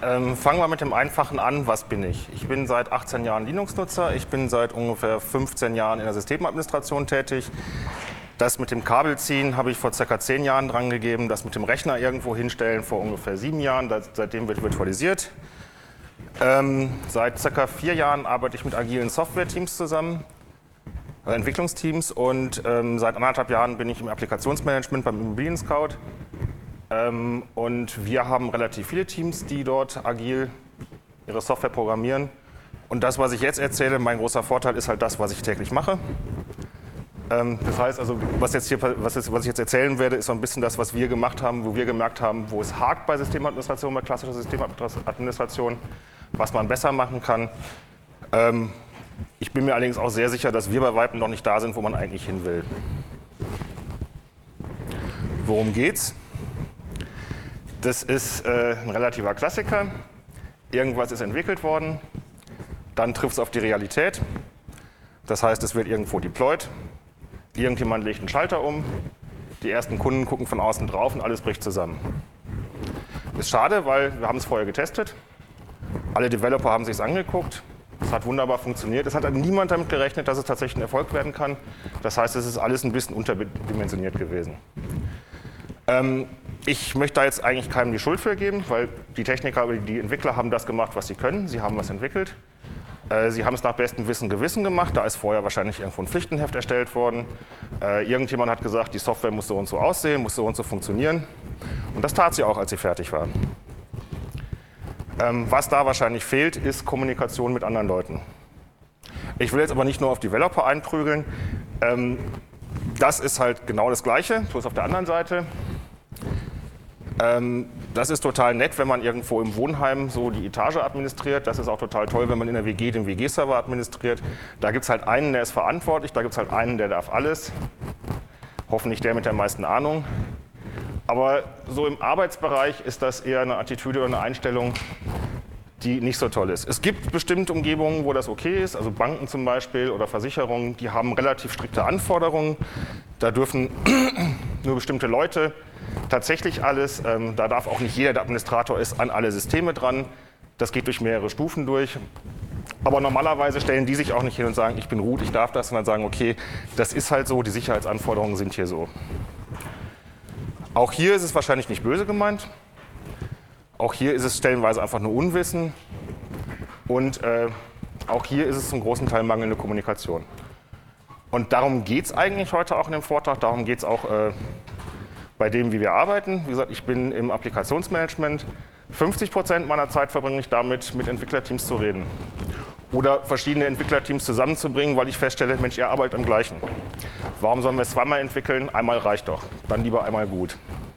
Fangen wir mit dem Einfachen an. Was bin ich? Ich bin seit 18 Jahren Linux-Nutzer. Ich bin seit ungefähr 15 Jahren in der Systemadministration tätig. Das mit dem Kabelziehen habe ich vor ca. 10 Jahren dran gegeben. Das mit dem Rechner irgendwo hinstellen vor ungefähr 7 Jahren. Seitdem wird virtualisiert. Seit ca. 4 Jahren arbeite ich mit agilen Software-Teams zusammen, Entwicklungsteams. Und seit 1,5 Jahren bin ich im Applikationsmanagement beim Immobilien-Scout. Und wir haben relativ viele Teams, die dort agil ihre Software programmieren. Und das, was ich jetzt erzähle, mein großer Vorteil ist halt das, was ich täglich mache. Das heißt also, was ich jetzt erzählen werde, ist so ein bisschen das, was wir gemacht haben, wo wir gemerkt haben, wo es hakt bei Systemadministration, bei klassischer Systemadministration, was man besser machen kann. Ich bin mir allerdings auch sehr sicher, dass wir bei Weitem noch nicht da sind, wo man eigentlich hin will. Worum geht's? Das ist ein relativer Klassiker. Irgendwas ist entwickelt worden, dann trifft es auf die Realität. Das heißt, es wird irgendwo deployed. Irgendjemand legt einen Schalter um, die ersten Kunden gucken von außen drauf und alles bricht zusammen. Ist schade, weil wir haben es vorher getestet. Alle Developer haben sich es angeguckt. Es hat wunderbar funktioniert. Es hat niemand damit gerechnet, dass es tatsächlich ein Erfolg werden kann. Das heißt, es ist alles ein bisschen unterdimensioniert gewesen. Ich möchte da jetzt eigentlich keinem die Schuld für geben, weil die Techniker oder die Entwickler haben das gemacht, was sie können. Sie haben was entwickelt. Sie haben es nach bestem Wissen und Gewissen gemacht. Da ist vorher wahrscheinlich irgendwo ein Pflichtenheft erstellt worden. Irgendjemand hat gesagt, die Software muss so und so aussehen, muss so und so funktionieren. Und das tat sie auch, als sie fertig war. Was da wahrscheinlich fehlt, ist Kommunikation mit anderen Leuten. Ich will jetzt aber nicht nur auf Developer einprügeln. Das ist halt genau das Gleiche, bloß auf der anderen Seite. Das ist total nett, wenn man irgendwo im Wohnheim so die Etage administriert. Das ist auch total toll, wenn man in der WG den WG-Server administriert. Da gibt es halt einen, der ist verantwortlich, da gibt es halt einen, der darf alles. Hoffentlich der mit der meisten Ahnung. Aber so im Arbeitsbereich ist das eher eine Attitüde oder eine Einstellung, die nicht so toll ist. Es gibt bestimmte Umgebungen, wo das okay ist, also Banken zum Beispiel oder Versicherungen, die haben relativ strikte Anforderungen. Da dürfen nur bestimmte Leute tatsächlich alles, da darf auch nicht jeder, der Administrator ist, an alle Systeme dran. Das geht durch mehrere Stufen durch. Aber normalerweise stellen die sich auch nicht hin und sagen, ich bin root, ich darf das, sondern sagen, okay, das ist halt so, die Sicherheitsanforderungen sind hier so. Auch hier ist es wahrscheinlich nicht böse gemeint. Auch hier ist es stellenweise einfach nur Unwissen. Und auch hier ist es zum großen Teil mangelnde Kommunikation. Und darum geht es eigentlich heute auch in dem Vortrag, darum geht es auch bei dem, wie wir arbeiten. Wie gesagt, ich bin im Applikationsmanagement. 50% meiner Zeit verbringe ich damit, mit Entwicklerteams zu reden. Oder verschiedene Entwicklerteams zusammenzubringen, weil ich feststelle, Mensch, ihr arbeitet am gleichen. Warum sollen wir es zweimal entwickeln? Einmal reicht doch. Dann lieber einmal gut.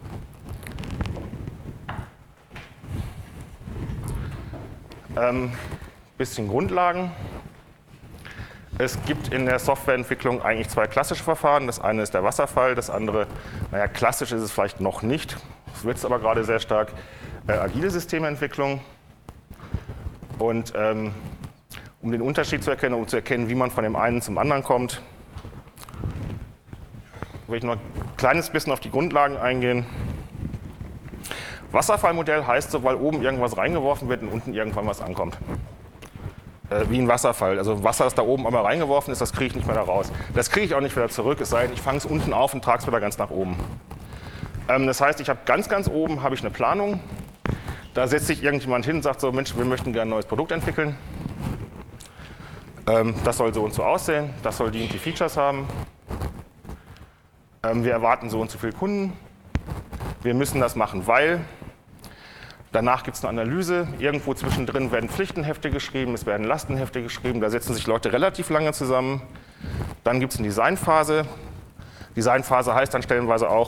Bisschen Grundlagen. Es gibt in der Softwareentwicklung eigentlich 2 klassische Verfahren. Das eine ist der Wasserfall, das andere, naja, klassisch ist es vielleicht noch nicht. Es wird aber gerade sehr stark agile Systementwicklung. Und um den Unterschied zu erkennen, um zu erkennen, wie man von dem einen zum anderen kommt, will ich noch ein kleines bisschen auf die Grundlagen eingehen. Wasserfallmodell heißt so, weil oben irgendwas reingeworfen wird und unten irgendwann was ankommt. Wie ein Wasserfall. Also Wasser, das da oben einmal reingeworfen ist, das kriege ich nicht mehr da raus. Das kriege ich auch nicht wieder zurück, es sei denn, ich fange es unten auf und trage es wieder ganz nach oben. Das heißt, ich habe ganz oben habe ich eine Planung. Da setzt sich irgendjemand hin und sagt so, Mensch, wir möchten gerne ein neues Produkt entwickeln. Das soll so und so aussehen, das soll die und die Features haben. Wir erwarten so und so viele Kunden. Wir müssen das machen, weil. Danach gibt es eine Analyse. Irgendwo zwischendrin werden Pflichtenhefte geschrieben, es werden Lastenhefte geschrieben. Da setzen sich Leute relativ lange zusammen. Dann gibt es eine Designphase. Designphase heißt dann stellenweise auch,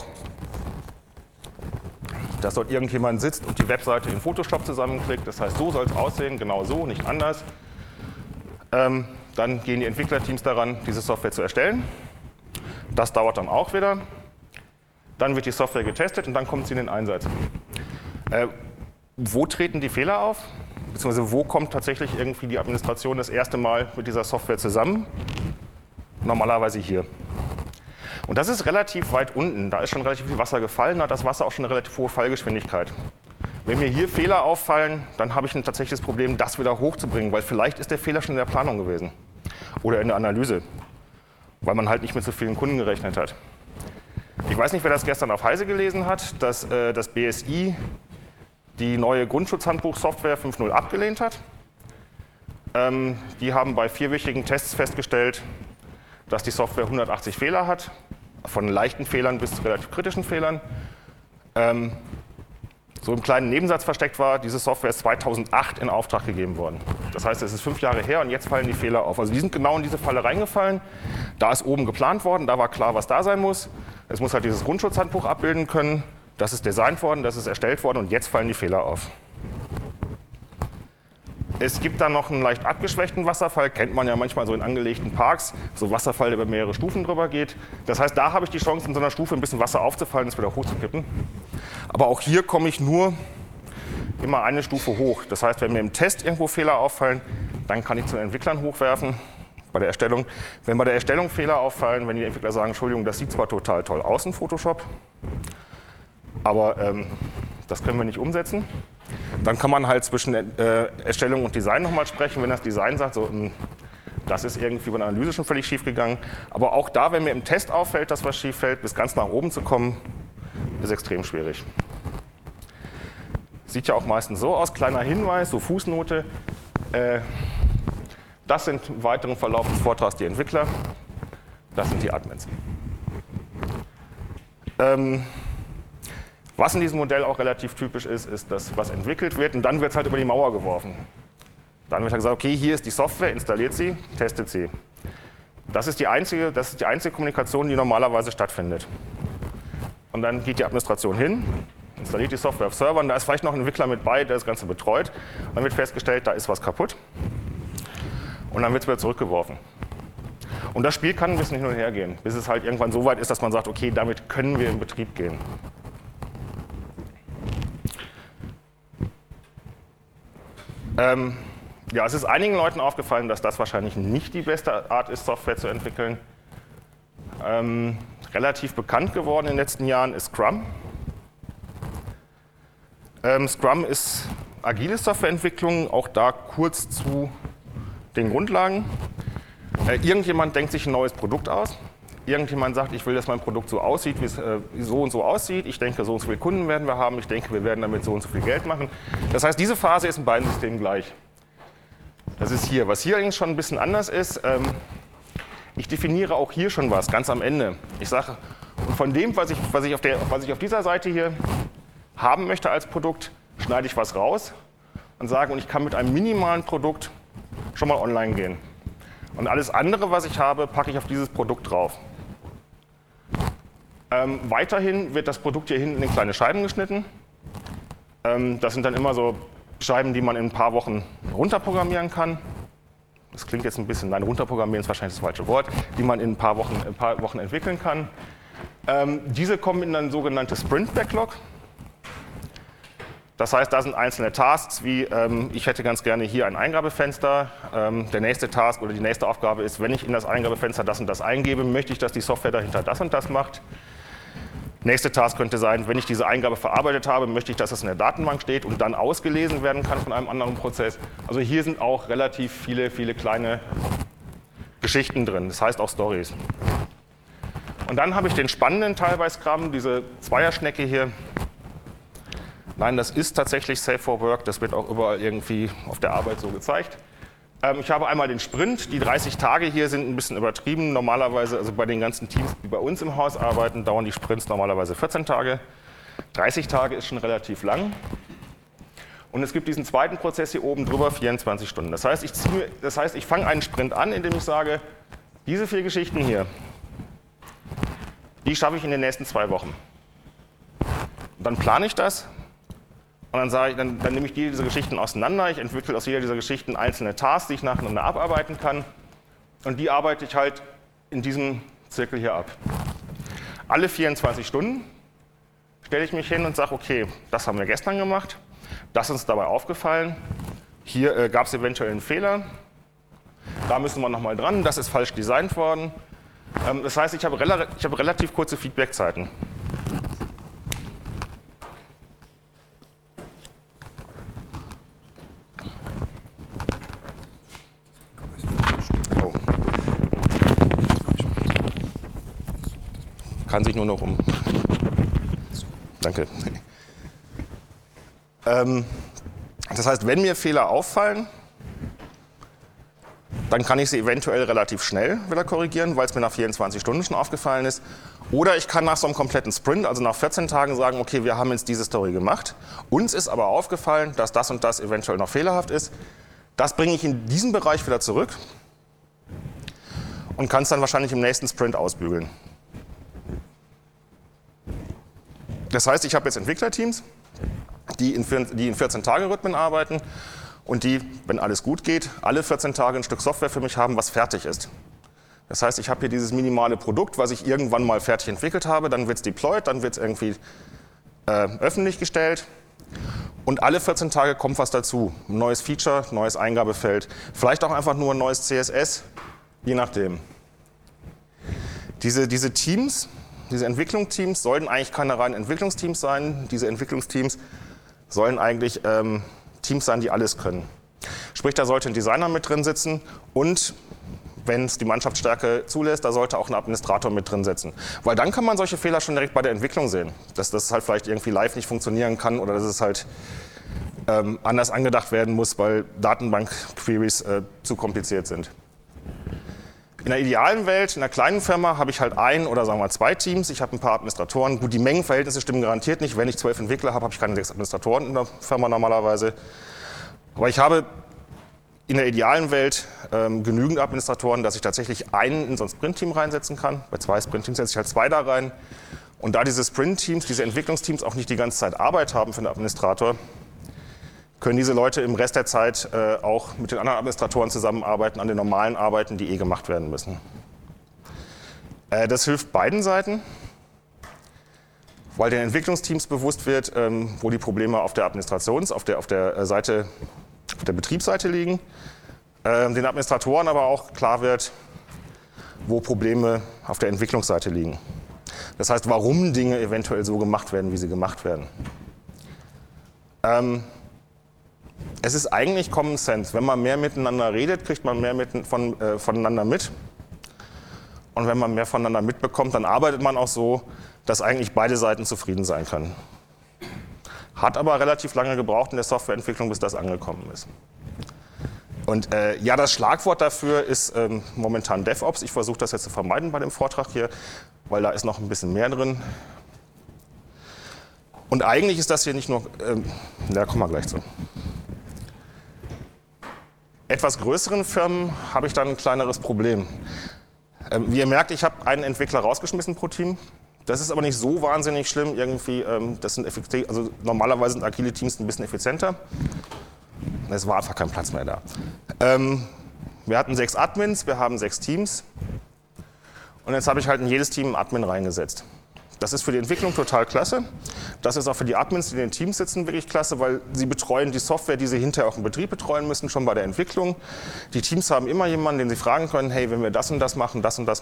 dass dort irgendjemand sitzt und die Webseite in Photoshop zusammenklickt. Das heißt, so soll es aussehen, genau so, nicht anders. Dann gehen die Entwicklerteams daran, diese Software zu erstellen. Das dauert dann auch wieder. Dann wird die Software getestet und dann kommt sie in den Einsatz. Wo treten die Fehler auf? Beziehungsweise wo kommt tatsächlich irgendwie die Administration das erste Mal mit dieser Software zusammen? Normalerweise hier. Und das ist relativ weit unten. Da ist schon relativ viel Wasser gefallen, da hat das Wasser auch schon eine relativ hohe Fallgeschwindigkeit. Wenn mir hier Fehler auffallen, dann habe ich ein tatsächliches Problem, das wieder hochzubringen, weil vielleicht ist der Fehler schon in der Planung gewesen oder in der Analyse, weil man halt nicht mit so vielen Kunden gerechnet hat. Ich weiß nicht, wer das gestern auf Heise gelesen hat, dass das BSI die neue Grundschutzhandbuch-Software 5.0 abgelehnt hat. Die haben bei 4 wichtigen Tests festgestellt, dass die Software 180 Fehler hat, von leichten Fehlern bis zu relativ kritischen Fehlern. So im kleinen Nebensatz versteckt war, diese Software ist 2008 in Auftrag gegeben worden. Das heißt, es ist 5 Jahre her und jetzt fallen die Fehler auf. Also die sind genau in diese Falle reingefallen. Da ist oben geplant worden, da war klar, was da sein muss. Es muss halt dieses Grundschutzhandbuch abbilden können. Das ist designt worden, das ist erstellt worden und jetzt fallen die Fehler auf. Es gibt dann noch einen leicht abgeschwächten Wasserfall, kennt man ja manchmal so in angelegten Parks, so Wasserfall, der über mehrere Stufen drüber geht. Das heißt, da habe ich die Chance, in so einer Stufe ein bisschen Wasser aufzufallen und es wieder hochzukippen. Aber auch hier komme ich nur immer eine Stufe hoch. Das heißt, wenn mir im Test irgendwo Fehler auffallen, dann kann ich zu den Entwicklern hochwerfen bei der Erstellung. Wenn bei der Erstellung Fehler auffallen, wenn die Entwickler sagen, Entschuldigung, das sieht zwar total toll aus in Photoshop, aber das können wir nicht umsetzen. Dann kann man halt zwischen Erstellung und Design nochmal sprechen, wenn das Design sagt, so, das ist irgendwie bei der Analyse schon völlig schief gegangen. Aber auch da, wenn mir im Test auffällt, dass was schief fällt, bis ganz nach oben zu kommen, ist extrem schwierig. Sieht ja auch meistens so aus, kleiner Hinweis, so Fußnote. Das sind im weiteren Verlauf des Vortrags die Entwickler, das sind die Admins. Was in diesem Modell auch relativ typisch ist, ist, dass was entwickelt wird und dann wird es halt über die Mauer geworfen. Dann wird halt gesagt, okay, hier ist die Software, installiert sie, testet sie. Das ist die einzige Kommunikation, die normalerweise stattfindet. Und dann geht die Administration hin, installiert die Software auf Servern, da ist vielleicht noch ein Entwickler mit bei, der das Ganze betreut. Dann wird festgestellt, da ist was kaputt und dann wird es wieder zurückgeworfen. Und das Spiel kann ein bisschen hin und her gehen, bis es halt irgendwann so weit ist, dass man sagt, okay, damit können wir in Betrieb gehen. Ja, es ist einigen Leuten aufgefallen, dass das wahrscheinlich nicht die beste Art ist, Software zu entwickeln. Relativ bekannt geworden in den letzten Jahren ist Scrum. Scrum ist agile Softwareentwicklung, auch da kurz zu den Grundlagen. Irgendjemand denkt sich ein neues Produkt aus. Irgendjemand sagt, ich will, dass mein Produkt so aussieht, wie es so und so aussieht. Ich denke, so und so viele Kunden werden wir haben. Ich denke, wir werden damit so und so viel Geld machen. Das heißt, diese Phase ist in beiden Systemen gleich. Das ist hier. Was hier allerdings schon ein bisschen anders ist, ich definiere auch hier schon was, ganz am Ende. Ich sage, und von dem, was ich auf dieser Seite hier haben möchte als Produkt, schneide ich was raus und sage, und ich kann mit einem minimalen Produkt schon mal online gehen. Und alles andere, was ich habe, packe ich auf dieses Produkt drauf. Weiterhin wird das Produkt hier hinten in kleine Scheiben geschnitten. Das sind dann immer so Scheiben, die man in ein paar Wochen runterprogrammieren kann. Das klingt jetzt ein bisschen, nein, runterprogrammieren ist wahrscheinlich das falsche Wort, die man in ein paar Wochen entwickeln kann. Diese kommen in ein sogenanntes Sprint-Backlog. Das heißt, da sind einzelne Tasks, wie ich hätte ganz gerne hier ein Eingabefenster. Der nächste Task oder die nächste Aufgabe ist, wenn ich in das Eingabefenster das und das eingebe, möchte ich, dass die Software dahinter das und das macht. Nächste Task könnte sein, wenn ich diese Eingabe verarbeitet habe, möchte ich, dass das in der Datenbank steht und dann ausgelesen werden kann von einem anderen Prozess. Also hier sind auch relativ viele kleine Geschichten drin, das heißt auch Stories. Und dann habe ich den spannenden Teil bei Scrum, diese Zweierschnecke hier. Nein, das ist tatsächlich Safe for Work, das wird auch überall irgendwie auf der Arbeit so gezeigt. Ich habe einmal den Sprint, die 30 Tage hier sind ein bisschen übertrieben. Normalerweise, also bei den ganzen Teams, die bei uns im Haus arbeiten, dauern die Sprints normalerweise 14 Tage. 30 Tage ist schon relativ lang. Und es gibt diesen zweiten Prozess hier oben drüber, 24 Stunden. Das heißt, ich fange einen Sprint an, indem ich sage, diese 4 Geschichten hier, die schaffe ich in den nächsten 2 Wochen. Und dann plane ich das. Und dann sage ich, dann nehme ich diese Geschichten auseinander, ich entwickle aus jeder dieser Geschichten einzelne Tasks, die ich nacheinander abarbeiten kann. Und die arbeite ich halt in diesem Zirkel hier ab. Alle 24 Stunden stelle ich mich hin und sage, okay, das haben wir gestern gemacht, das ist uns dabei aufgefallen, hier gab es eventuell einen Fehler, da müssen wir nochmal dran, das ist falsch designt worden. Das heißt, ich habe relativ kurze Feedbackzeiten. Kann sich nur noch um... Danke. Das heißt, wenn mir Fehler auffallen, dann kann ich sie eventuell relativ schnell wieder korrigieren, weil es mir nach 24 Stunden schon aufgefallen ist. Oder ich kann nach so einem kompletten Sprint, also nach 14 Tagen sagen, okay, wir haben jetzt diese Story gemacht. Uns ist aber aufgefallen, dass das und das eventuell noch fehlerhaft ist. Das bringe ich in diesen Bereich wieder zurück und kann es dann wahrscheinlich im nächsten Sprint ausbügeln. Das heißt, ich habe jetzt Entwicklerteams, die in 14-Tage-Rhythmen arbeiten und die, wenn alles gut geht, alle 14 Tage ein Stück Software für mich haben, was fertig ist. Das heißt, ich habe hier dieses minimale Produkt, was ich irgendwann mal fertig entwickelt habe, dann wird es deployed, dann wird es irgendwie öffentlich gestellt und alle 14 Tage kommt was dazu. Ein neues Feature, neues Eingabefeld, vielleicht auch einfach nur ein neues CSS, je nachdem. Diese Teams, diese Entwicklungsteams sollten eigentlich keine reinen Entwicklungsteams sein. Diese Entwicklungsteams sollen eigentlich Teams sein, die alles können. Sprich, da sollte ein Designer mit drin sitzen und, wenn es die Mannschaftsstärke zulässt, da sollte auch ein Administrator mit drin sitzen. Weil dann kann man solche Fehler schon direkt bei der Entwicklung sehen. Dass das halt vielleicht irgendwie live nicht funktionieren kann oder dass es halt anders angedacht werden muss, weil Datenbank-Queries zu kompliziert sind. In der idealen Welt, in einer kleinen Firma, habe ich halt ein oder sagen wir 2 Teams. Ich habe ein paar Administratoren. Gut, die Mengenverhältnisse stimmen garantiert nicht. Wenn ich 12 Entwickler habe, habe ich keine 6 Administratoren in der Firma normalerweise. Aber ich habe in der idealen Welt genügend Administratoren, dass ich tatsächlich einen in so ein Sprint-Team reinsetzen kann. Bei 2 Sprint-Teams setze ich halt 2 da rein. Und da diese Sprint-Teams, diese Entwicklungsteams auch nicht die ganze Zeit Arbeit haben für den Administrator, können diese Leute im Rest der Zeit auch mit den anderen Administratoren zusammenarbeiten an den normalen Arbeiten, die gemacht werden müssen. Das hilft beiden Seiten, weil den Entwicklungsteams bewusst wird, wo die Probleme auf der auf der Seite, auf der Betriebsseite liegen. Den Administratoren aber auch klar wird, wo Probleme auf der Entwicklungsseite liegen. Das heißt, warum Dinge eventuell so gemacht werden, wie sie gemacht werden. Es ist eigentlich Common Sense. Wenn man mehr miteinander redet, kriegt man mehr voneinander mit. Und wenn man mehr voneinander mitbekommt, dann arbeitet man auch so, dass eigentlich beide Seiten zufrieden sein können. Hat aber relativ lange gebraucht in der Softwareentwicklung, bis das angekommen ist. Und ja, das Schlagwort dafür ist momentan DevOps. Ich versuche das jetzt zu vermeiden bei dem Vortrag hier, weil da ist noch ein bisschen mehr drin. Und eigentlich ist das hier nicht nur, da kommen wir gleich zu. Etwas größeren Firmen habe ich dann ein kleineres Problem. Wie ihr merkt, ich habe einen Entwickler rausgeschmissen pro Team. Das ist aber nicht so wahnsinnig schlimm. Irgendwie, das sind also normalerweise sind agile Teams ein bisschen effizienter. Es war einfach kein Platz mehr da. Wir hatten 6 Admins, wir haben 6 Teams. Und jetzt habe ich halt in jedes Team einen Admin reingesetzt. Das ist für die Entwicklung total klasse. Das ist auch für die Admins, die in den Teams sitzen, wirklich klasse, weil sie betreuen die Software, die sie hinterher auch im Betrieb betreuen müssen, schon bei der Entwicklung. Die Teams haben immer jemanden, den sie fragen können, hey, wenn wir das und das machen,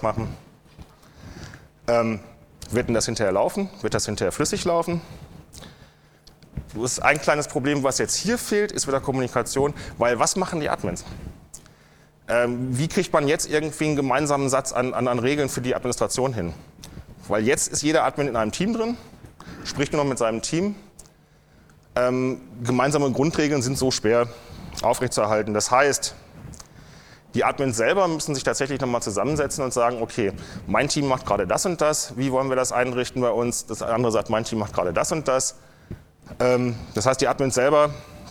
wird denn das hinterher laufen? Wird das hinterher flüssig laufen? Das ist ein kleines Problem, was jetzt hier fehlt, ist wieder Kommunikation, weil was machen die Admins? Wie kriegt man jetzt irgendwie einen gemeinsamen Satz an Regeln für die Administration hin? Weil jetzt ist jeder Admin in einem Team drin, spricht nur noch mit seinem Team. Gemeinsame Grundregeln sind so schwer aufrechtzuerhalten. Das heißt, die Admins selber müssen sich tatsächlich nochmal zusammensetzen und sagen, okay, mein Team macht gerade das und das, wie wollen wir das einrichten bei uns? Das andere sagt, mein Team macht gerade das und das. Das heißt, die Admins selber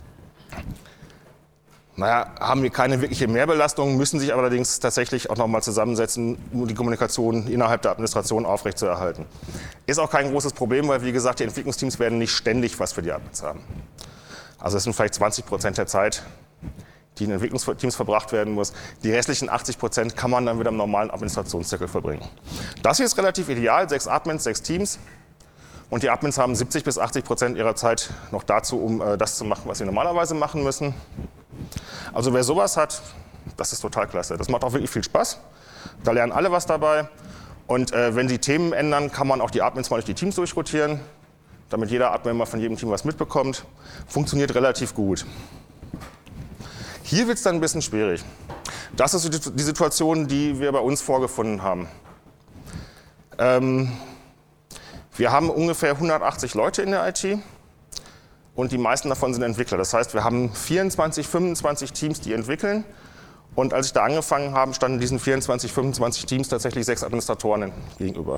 haben wir keine wirkliche Mehrbelastung, müssen sich allerdings tatsächlich auch nochmal zusammensetzen, um die Kommunikation innerhalb der Administration aufrechtzuerhalten. Ist auch kein großes Problem, weil wie gesagt, die Entwicklungsteams werden nicht ständig was für die Admins haben. Also es sind vielleicht 20% der Zeit, die in Entwicklungsteams verbracht werden muss. Die restlichen 80% kann man dann wieder im normalen Administrationszirkel verbringen. Das hier ist relativ ideal, 6 Admins, 6 Teams. Und die Admins haben 70 bis 80% ihrer Zeit noch dazu, um das zu machen, was sie normalerweise machen müssen. Also wer sowas hat, das ist total klasse. Das macht auch wirklich viel Spaß. Da lernen alle was dabei. Und wenn sie Themen ändern, kann man auch die Admins mal durch die Teams durchrotieren, damit jeder Admin mal von jedem Team was mitbekommt. Funktioniert relativ gut. Hier wird es dann ein bisschen schwierig. Das ist die Situation, die wir bei uns vorgefunden haben. Wir haben ungefähr 180 Leute in der IT und die meisten davon sind Entwickler. Das heißt, wir haben 24, 25 Teams, die entwickeln. Und als ich da angefangen habe, standen diesen 24, 25 Teams tatsächlich 6 Administratoren gegenüber.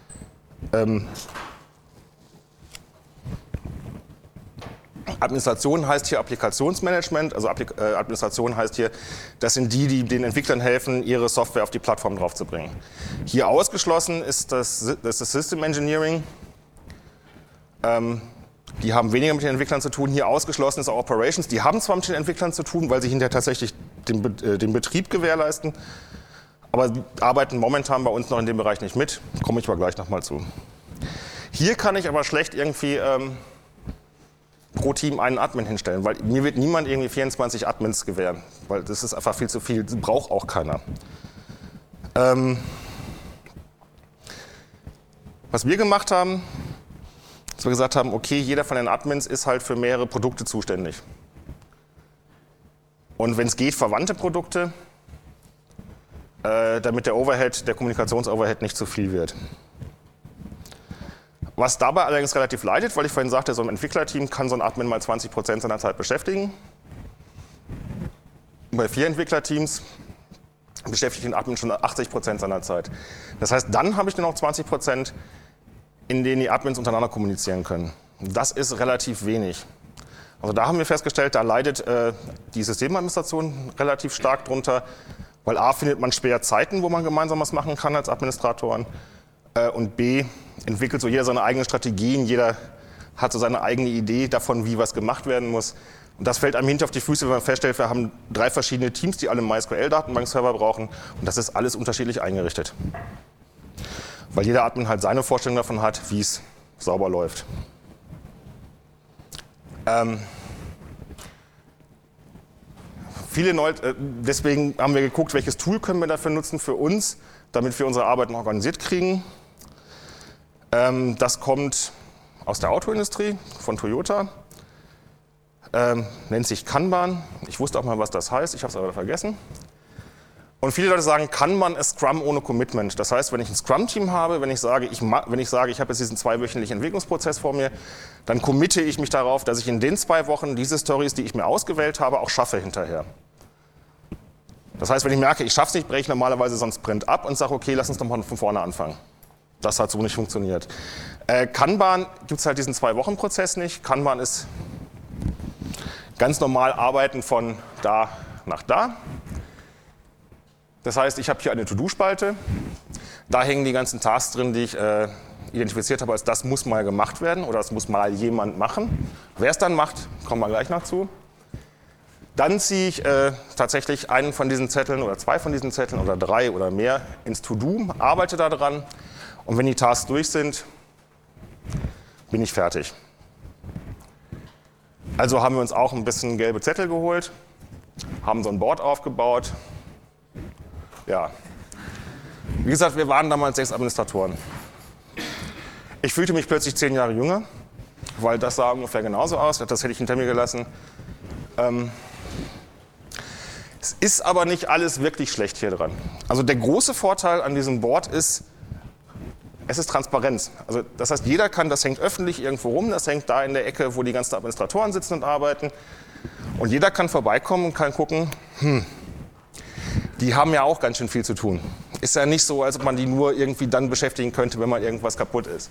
Administration heißt hier Applikationsmanagement, also Administration heißt hier, das sind die, die den Entwicklern helfen, ihre Software auf die Plattform draufzubringen. Hier ausgeschlossen ist das System Engineering. Die haben weniger mit den Entwicklern zu tun. Hier ausgeschlossen ist auch Operations. Die haben zwar mit den Entwicklern zu tun, weil sie hinterher tatsächlich den Betrieb gewährleisten, aber arbeiten momentan bei uns noch in dem Bereich nicht mit. Komme ich aber gleich nochmal zu. Hier kann ich aber schlecht irgendwie pro Team einen Admin hinstellen, weil mir wird niemand irgendwie 24 Admins gewähren, weil das ist einfach viel zu viel, das braucht auch keiner. Was wir gemacht haben, dass wir gesagt haben, okay, jeder von den Admins ist halt für mehrere Produkte zuständig. Und wenn es geht, verwandte Produkte, damit der Overhead, der Kommunikationsoverhead nicht zu viel wird. Was dabei allerdings relativ leidet, weil ich vorhin sagte, so ein Entwicklerteam kann so ein Admin mal 20% seiner Zeit beschäftigen. Bei 4 Entwicklerteams beschäftigt den Admin schon 80% seiner Zeit. Das heißt, dann habe ich nur noch 20%, in denen die Admins untereinander kommunizieren können. Das ist relativ wenig. Also da haben wir festgestellt, da leidet die Systemadministration relativ stark drunter, weil A, findet man schwer Zeiten, wo man gemeinsam was machen kann als Administratoren, und B, entwickelt so jeder seine eigenen Strategien, jeder hat so seine eigene Idee davon, wie was gemacht werden muss. Und das fällt einem hinter auf die Füße, wenn man feststellt, wir haben 3 verschiedene Teams, die alle einen MySQL-Datenbankserver brauchen, und das ist alles unterschiedlich eingerichtet. Weil jeder Admin halt seine Vorstellung davon hat, wie es sauber läuft. Deswegen haben wir geguckt, welches Tool können wir dafür nutzen für uns, damit wir unsere Arbeiten organisiert kriegen. Das kommt aus der Autoindustrie, von Toyota, nennt sich Kanban. Ich wusste auch mal, was das heißt, ich habe es aber vergessen. Und viele Leute sagen, Kanban ist Scrum ohne Commitment. Das heißt, wenn ich ein Scrum-Team habe, wenn ich sage, ich habe jetzt diesen 2-wöchentlichen Entwicklungsprozess vor mir, dann committe ich mich darauf, dass ich in den 2 Wochen diese Stories, die ich mir ausgewählt habe, auch schaffe hinterher. Das heißt, wenn ich merke, ich schaffe es nicht, breche ich normalerweise so einen Sprint ab und sage, okay, lass uns doch mal von vorne anfangen. Das hat so nicht funktioniert. Kanban gibt es halt diesen 2-Wochen-Prozess nicht. Kanban ist ganz normal Arbeiten von da nach da. Das heißt, ich habe hier eine To-Do-Spalte. Da hängen die ganzen Tasks drin, die ich identifiziert habe, als das muss mal gemacht werden oder das muss mal jemand machen. Wer es dann macht, kommen wir gleich noch zu. Dann ziehe ich tatsächlich einen von diesen Zetteln oder 2 von diesen Zetteln oder 3 oder mehr ins To-Do, arbeite da dran und wenn die Tasks durch sind, bin ich fertig. Also haben wir uns auch ein bisschen gelbe Zettel geholt, haben so ein Board aufgebaut. Ja, wie gesagt, wir waren damals 6 Administratoren. Ich fühlte mich plötzlich 10 Jahre jünger, weil das sah ungefähr genauso aus, das hätte ich hinter mir gelassen. Es ist aber nicht alles wirklich schlecht hier dran. Also der große Vorteil an diesem Board ist, es ist Transparenz. Also das heißt, jeder kann, das hängt öffentlich irgendwo rum, das hängt da in der Ecke, wo die ganzen Administratoren sitzen und arbeiten. Und jeder kann vorbeikommen und kann gucken, die haben ja auch ganz schön viel zu tun. Ist ja nicht so, als ob man die nur irgendwie dann beschäftigen könnte, wenn mal irgendwas kaputt ist.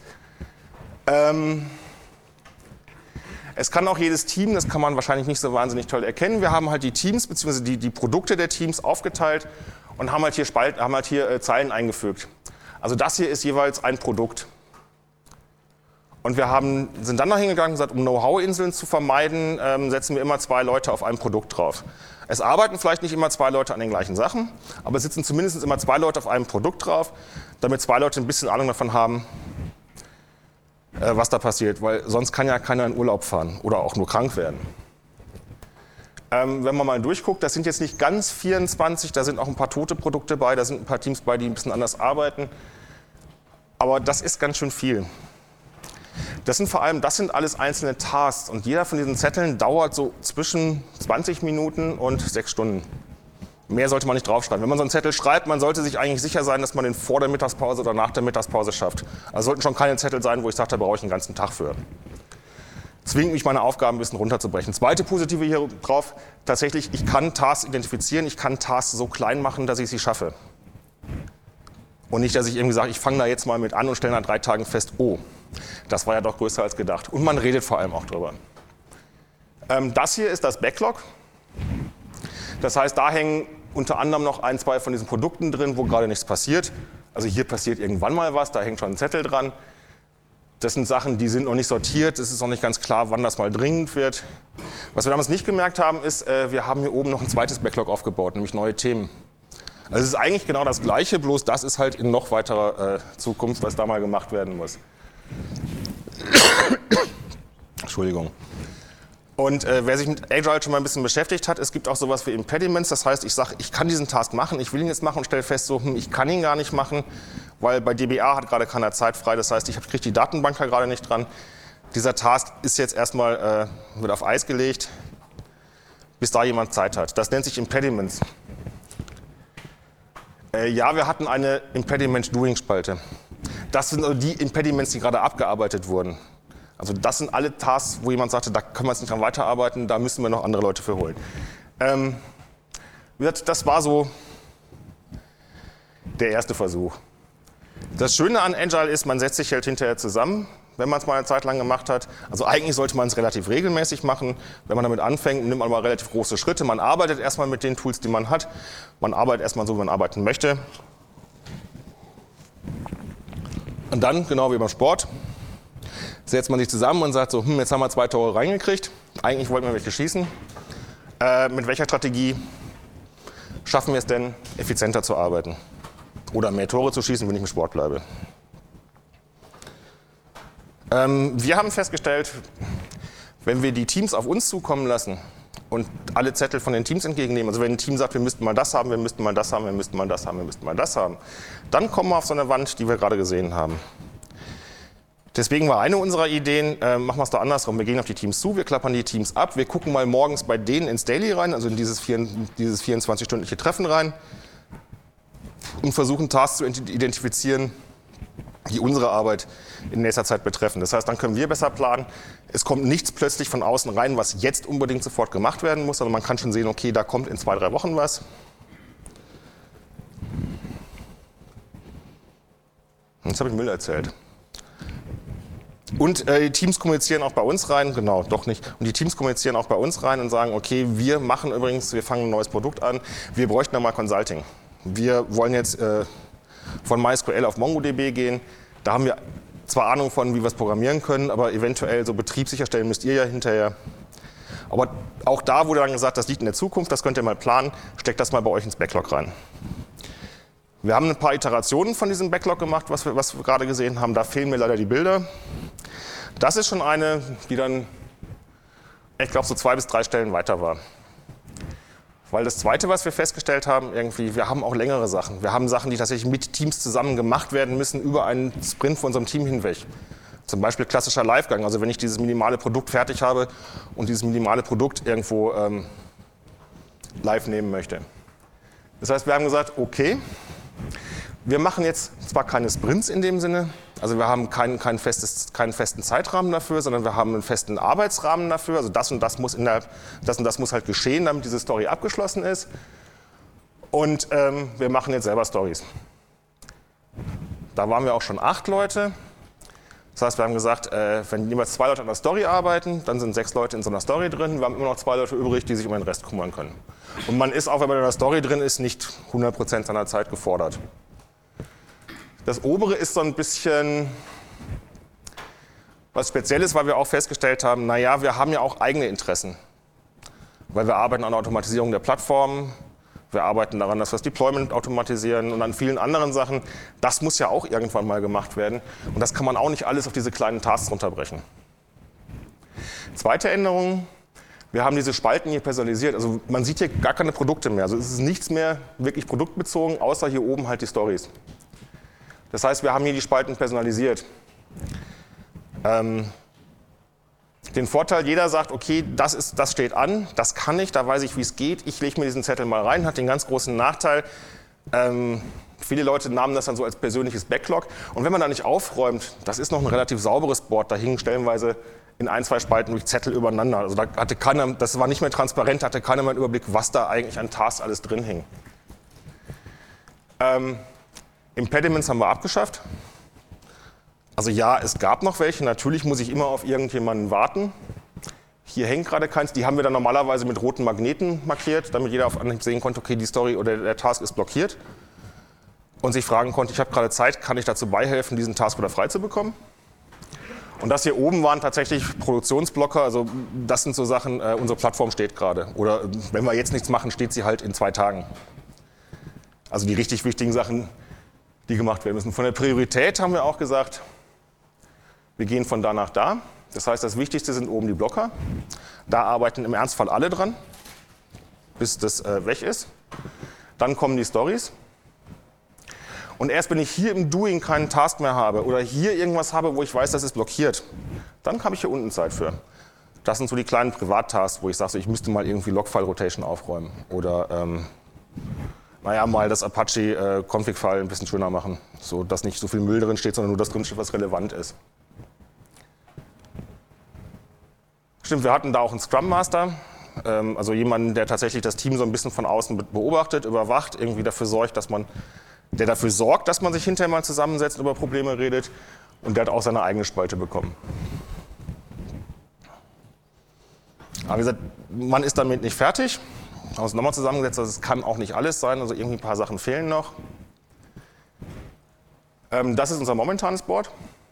Es kann auch jedes Team, das kann man wahrscheinlich nicht so wahnsinnig toll erkennen. Wir haben halt die Teams bzw. die Produkte der Teams aufgeteilt und haben halt hier Zeilen eingefügt. Also das hier ist jeweils ein Produkt. Und wir sind dann noch hingegangen und gesagt, um Know-how-Inseln zu vermeiden, setzen wir immer 2 Leute auf einem Produkt drauf. Es arbeiten vielleicht nicht immer 2 Leute an den gleichen Sachen, aber es sitzen zumindest immer 2 Leute auf einem Produkt drauf, damit 2 Leute ein bisschen Ahnung davon haben, was da passiert, weil sonst kann ja keiner in Urlaub fahren oder auch nur krank werden. Wenn man mal durchguckt, das sind jetzt nicht ganz 24, da sind auch ein paar tote Produkte bei, da sind ein paar Teams bei, die ein bisschen anders arbeiten, aber das ist ganz schön viel. Das sind alles einzelne Tasks und jeder von diesen Zetteln dauert so zwischen 20 Minuten und 6 Stunden. Mehr sollte man nicht draufschreiben. Wenn man so einen Zettel schreibt, man sollte sich eigentlich sicher sein, dass man den vor der Mittagspause oder nach der Mittagspause schafft. Also sollten schon keine Zettel sein, wo ich sage, da brauche ich einen ganzen Tag für. Zwingt mich, meine Aufgaben ein bisschen runterzubrechen. Zweite Positive hier drauf, tatsächlich, ich kann Tasks identifizieren, ich kann Tasks so klein machen, dass ich sie schaffe. Und nicht, dass ich irgendwie sage, ich fange da jetzt mal mit an und stelle nach 3 Tagen fest, oh, das war ja doch größer als gedacht. Und man redet vor allem auch drüber. Das hier ist das Backlog. Das heißt, da hängen unter anderem noch 1, 2 von diesen Produkten drin, wo gerade nichts passiert. Also hier passiert irgendwann mal was, da hängt schon ein Zettel dran. Das sind Sachen, die sind noch nicht sortiert, es ist noch nicht ganz klar, wann das mal dringend wird. Was wir damals nicht gemerkt haben, ist, wir haben hier oben noch ein zweites Backlog aufgebaut, nämlich neue Themen. Also es ist eigentlich genau das Gleiche, bloß das ist halt in noch weiterer Zukunft, was da mal gemacht werden muss. Entschuldigung. Und wer sich mit Agile schon mal ein bisschen beschäftigt hat, es gibt auch sowas wie Impediments. Das heißt, ich sage, ich kann diesen Task machen, ich will ihn jetzt machen und stelle fest, so, ich kann ihn gar nicht machen, weil bei DBA hat gerade keiner Zeit frei. Das heißt, ich kriege die Datenbank da gerade nicht dran. Dieser Task ist jetzt erstmal, wird auf Eis gelegt, bis da jemand Zeit hat. Das nennt sich Impediments. Ja, wir hatten eine Impediment-Doing-Spalte. Das sind also die Impediments, die gerade abgearbeitet wurden. Also das sind alle Tasks, wo jemand sagte, da können wir jetzt nicht dran weiterarbeiten, da müssen wir noch andere Leute für holen. Das war so der erste Versuch. Das Schöne an Agile ist, man setzt sich halt hinterher zusammen, wenn man es mal eine Zeit lang gemacht hat. Also eigentlich sollte man es relativ regelmäßig machen. Wenn man damit anfängt, nimmt man mal relativ große Schritte. Man arbeitet erstmal mit den Tools, die man hat. Man arbeitet erstmal so, wie man arbeiten möchte. Und dann, genau wie beim Sport, setzt man sich zusammen und sagt so, jetzt haben wir 2 Tore reingekriegt, eigentlich wollten wir welche schießen. Mit welcher Strategie schaffen wir es denn, effizienter zu arbeiten? Oder mehr Tore zu schießen, wenn ich im Sport bleibe? Wir haben festgestellt, wenn wir die Teams auf uns zukommen lassen und alle Zettel von den Teams entgegennehmen, also wenn ein Team sagt, wir müssten mal das haben, wir müssten mal das haben, wir müssten mal das haben, wir müssten mal das haben, dann kommen wir auf so eine Wand, die wir gerade gesehen haben. Deswegen war eine unserer Ideen, machen wir es doch andersrum. Wir gehen auf die Teams zu, wir klappern die Teams ab, wir gucken mal morgens bei denen ins Daily rein, also in dieses 24-stündliche Treffen rein und versuchen Tasks zu identifizieren, die unsere Arbeit in nächster Zeit betreffen. Das heißt, dann können wir besser planen. Es kommt nichts plötzlich von außen rein, was jetzt unbedingt sofort gemacht werden muss, sondern man kann schon sehen, okay, da kommt in 2, 3 Wochen was. Jetzt habe ich Müll erzählt. Und die Teams kommunizieren auch bei uns rein, genau, doch nicht. Und die Teams kommunizieren auch bei uns rein und sagen, okay, wir fangen ein neues Produkt an, wir bräuchten da mal Consulting. Wir wollen jetzt von MySQL auf MongoDB gehen. Da haben wir zwar Ahnung von, wie wir es programmieren können, aber eventuell so Betrieb sicherstellen müsst ihr ja hinterher. Aber auch da wurde dann gesagt, das liegt in der Zukunft, das könnt ihr mal planen, steckt das mal bei euch ins Backlog rein. Wir haben ein paar Iterationen von diesem Backlog gemacht, was wir gerade gesehen haben. Da fehlen mir leider die Bilder. Das ist schon eine, die dann, ich glaube, so 2 bis 3 Stellen weiter war. Weil das Zweite, was wir festgestellt haben, irgendwie, wir haben auch längere Sachen. Wir haben Sachen, die tatsächlich mit Teams zusammen gemacht werden müssen über einen Sprint von unserem Team hinweg. Zum Beispiel klassischer Livegang. Also wenn ich dieses minimale Produkt fertig habe und dieses minimale Produkt irgendwo live nehmen möchte. Das heißt, wir haben gesagt, okay, wir machen jetzt zwar keine Sprints in dem Sinne, also wir haben keinen festen Zeitrahmen dafür, sondern wir haben einen festen Arbeitsrahmen dafür. Also das und das muss halt geschehen, damit diese Story abgeschlossen ist. Und wir machen jetzt selber Stories. Da waren wir auch schon 8 Leute. Das heißt, wir haben gesagt, wenn jeweils 2 Leute an der Story arbeiten, dann sind 6 Leute in so einer Story drin. Wir haben immer noch 2 Leute übrig, die sich um den Rest kümmern können. Und man ist auch, wenn man in der Story drin ist, nicht 100% seiner Zeit gefordert. Das obere ist so ein bisschen was Spezielles, weil wir auch festgestellt haben, naja, wir haben ja auch eigene Interessen. Weil wir arbeiten an der Automatisierung der Plattformen, wir arbeiten daran, dass wir das Deployment automatisieren und an vielen anderen Sachen. Das muss ja auch irgendwann mal gemacht werden und das kann man auch nicht alles auf diese kleinen Tasks runterbrechen. Zweite Änderung, wir haben diese Spalten hier personalisiert. Also man sieht hier gar keine Produkte mehr. Also es ist nichts mehr wirklich produktbezogen, außer hier oben halt die Stories. Das heißt, wir haben hier die Spalten personalisiert. den Vorteil, jeder sagt, okay, das steht an, das kann ich, da weiß ich, wie es geht, ich lege mir diesen Zettel mal rein, hat den ganz großen Nachteil, viele Leute nahmen das dann so als persönliches Backlog und wenn man da nicht aufräumt, das ist noch ein relativ sauberes Board, da hingen stellenweise in 1, 2 Spalten durch Zettel übereinander, also da hatte keiner, das war nicht mehr transparent, hatte keiner mehr einen Überblick, was da eigentlich an Tasks alles drin hing. Impediments haben wir abgeschafft. Also ja, es gab noch welche, natürlich muss ich immer auf irgendjemanden warten. Hier hängt gerade keins, die haben wir dann normalerweise mit roten Magneten markiert, damit jeder auf Anhieb sehen konnte, okay, die Story oder der Task ist blockiert. Und sich fragen konnte, ich habe gerade Zeit, kann ich dazu beihelfen, diesen Task wieder frei zu bekommen? Und das hier oben waren tatsächlich Produktionsblocker, also das sind so Sachen, unsere Plattform steht gerade. Oder wenn wir jetzt nichts machen, steht sie halt in 2 Tagen. Also die richtig wichtigen Sachen, die gemacht werden müssen. Von der Priorität haben wir auch gesagt, wir gehen von da nach da. Das heißt, das Wichtigste sind oben die Blocker. Da arbeiten im Ernstfall alle dran, bis das weg ist. Dann kommen die Stories. Und erst wenn ich hier im Doing keinen Task mehr habe oder hier irgendwas habe, wo ich weiß, das ist blockiert, dann habe ich hier unten Zeit für. Das sind so die kleinen Privattasks, wo ich sage, ich müsste mal irgendwie Logfile-Rotation aufräumen oder mal das Apache-Config-File ein bisschen schöner machen, so dass nicht so viel Müll drin steht, sondern nur das drin steht, was relevant ist. Stimmt, wir hatten da auch einen Scrum Master, also jemanden, der tatsächlich das Team so ein bisschen von außen beobachtet, überwacht, irgendwie dafür sorgt, dass man sich hinterher mal zusammensetzt und über Probleme redet. Und der hat auch seine eigene Spalte bekommen. Aber wie gesagt, man ist damit nicht fertig. Wir haben uns nochmal zusammengesetzt, also es kann auch nicht alles sein, also irgendwie ein paar Sachen fehlen noch. Das ist unser momentanes Board.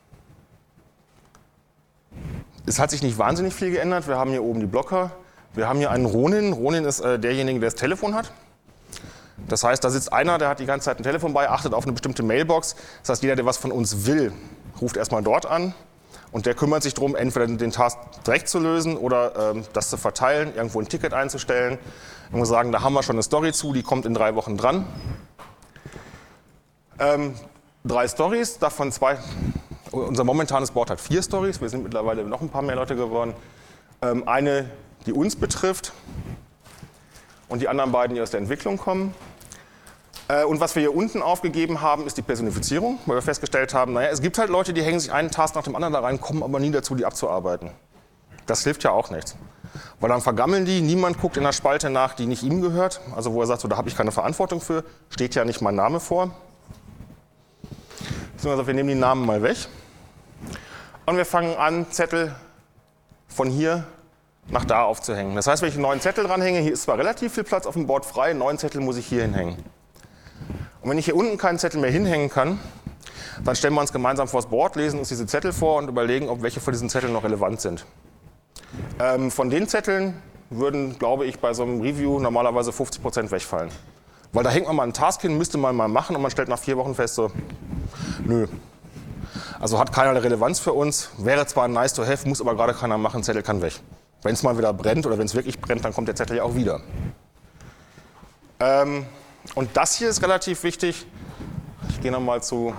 Es hat sich nicht wahnsinnig viel geändert. Wir haben hier oben die Blocker. Wir haben hier einen Ronin. Ronin ist derjenige, der das Telefon hat. Das heißt, da sitzt einer, der hat die ganze Zeit ein Telefon bei, achtet auf eine bestimmte Mailbox. Das heißt, jeder, der was von uns will, ruft erstmal dort an. Und der kümmert sich darum, entweder den Task direkt zu lösen oder das zu verteilen, irgendwo ein Ticket einzustellen. Und wir sagen, da haben wir schon eine Story zu, die kommt in 3 Wochen dran. 3 Stories, davon 2. Unser momentanes Board hat 4 Stories, wir sind mittlerweile noch ein paar mehr Leute geworden. Eine, die uns betrifft und die anderen beiden, die aus der Entwicklung kommen. Und was wir hier unten aufgegeben haben, ist die Personifizierung, weil wir festgestellt haben, naja, es gibt halt Leute, die hängen sich einen Task nach dem anderen da rein, kommen aber nie dazu, die abzuarbeiten. Das hilft ja auch nichts. Weil dann vergammeln die, niemand guckt in der Spalte nach, die nicht ihm gehört, also wo er sagt, so, da habe ich keine Verantwortung für, steht ja nicht mein Name vor. Also wir nehmen die Namen mal weg. Und wir fangen an, Zettel von hier nach da aufzuhängen. Das heißt, wenn ich einen neuen Zettel dranhänge, hier ist zwar relativ viel Platz auf dem Board frei, einen neuen Zettel muss ich hier hinhängen. Und wenn ich hier unten keinen Zettel mehr hinhängen kann, dann stellen wir uns gemeinsam vor das Board, lesen uns diese Zettel vor und überlegen, ob welche von diesen Zetteln noch relevant sind. Von den Zetteln würden, glaube ich, bei so einem Review normalerweise 50% wegfallen. Weil da hängt man mal einen Task hin, müsste man mal machen und man stellt nach 4 Wochen fest, so, nö. Also hat keinerlei Relevanz für uns, wäre zwar ein nice to have, muss aber gerade keiner machen, Zettel kann weg. Wenn es mal wieder brennt oder wenn es wirklich brennt, dann kommt der Zettel ja auch wieder. Und das hier ist relativ wichtig. Ich gehe nochmal zu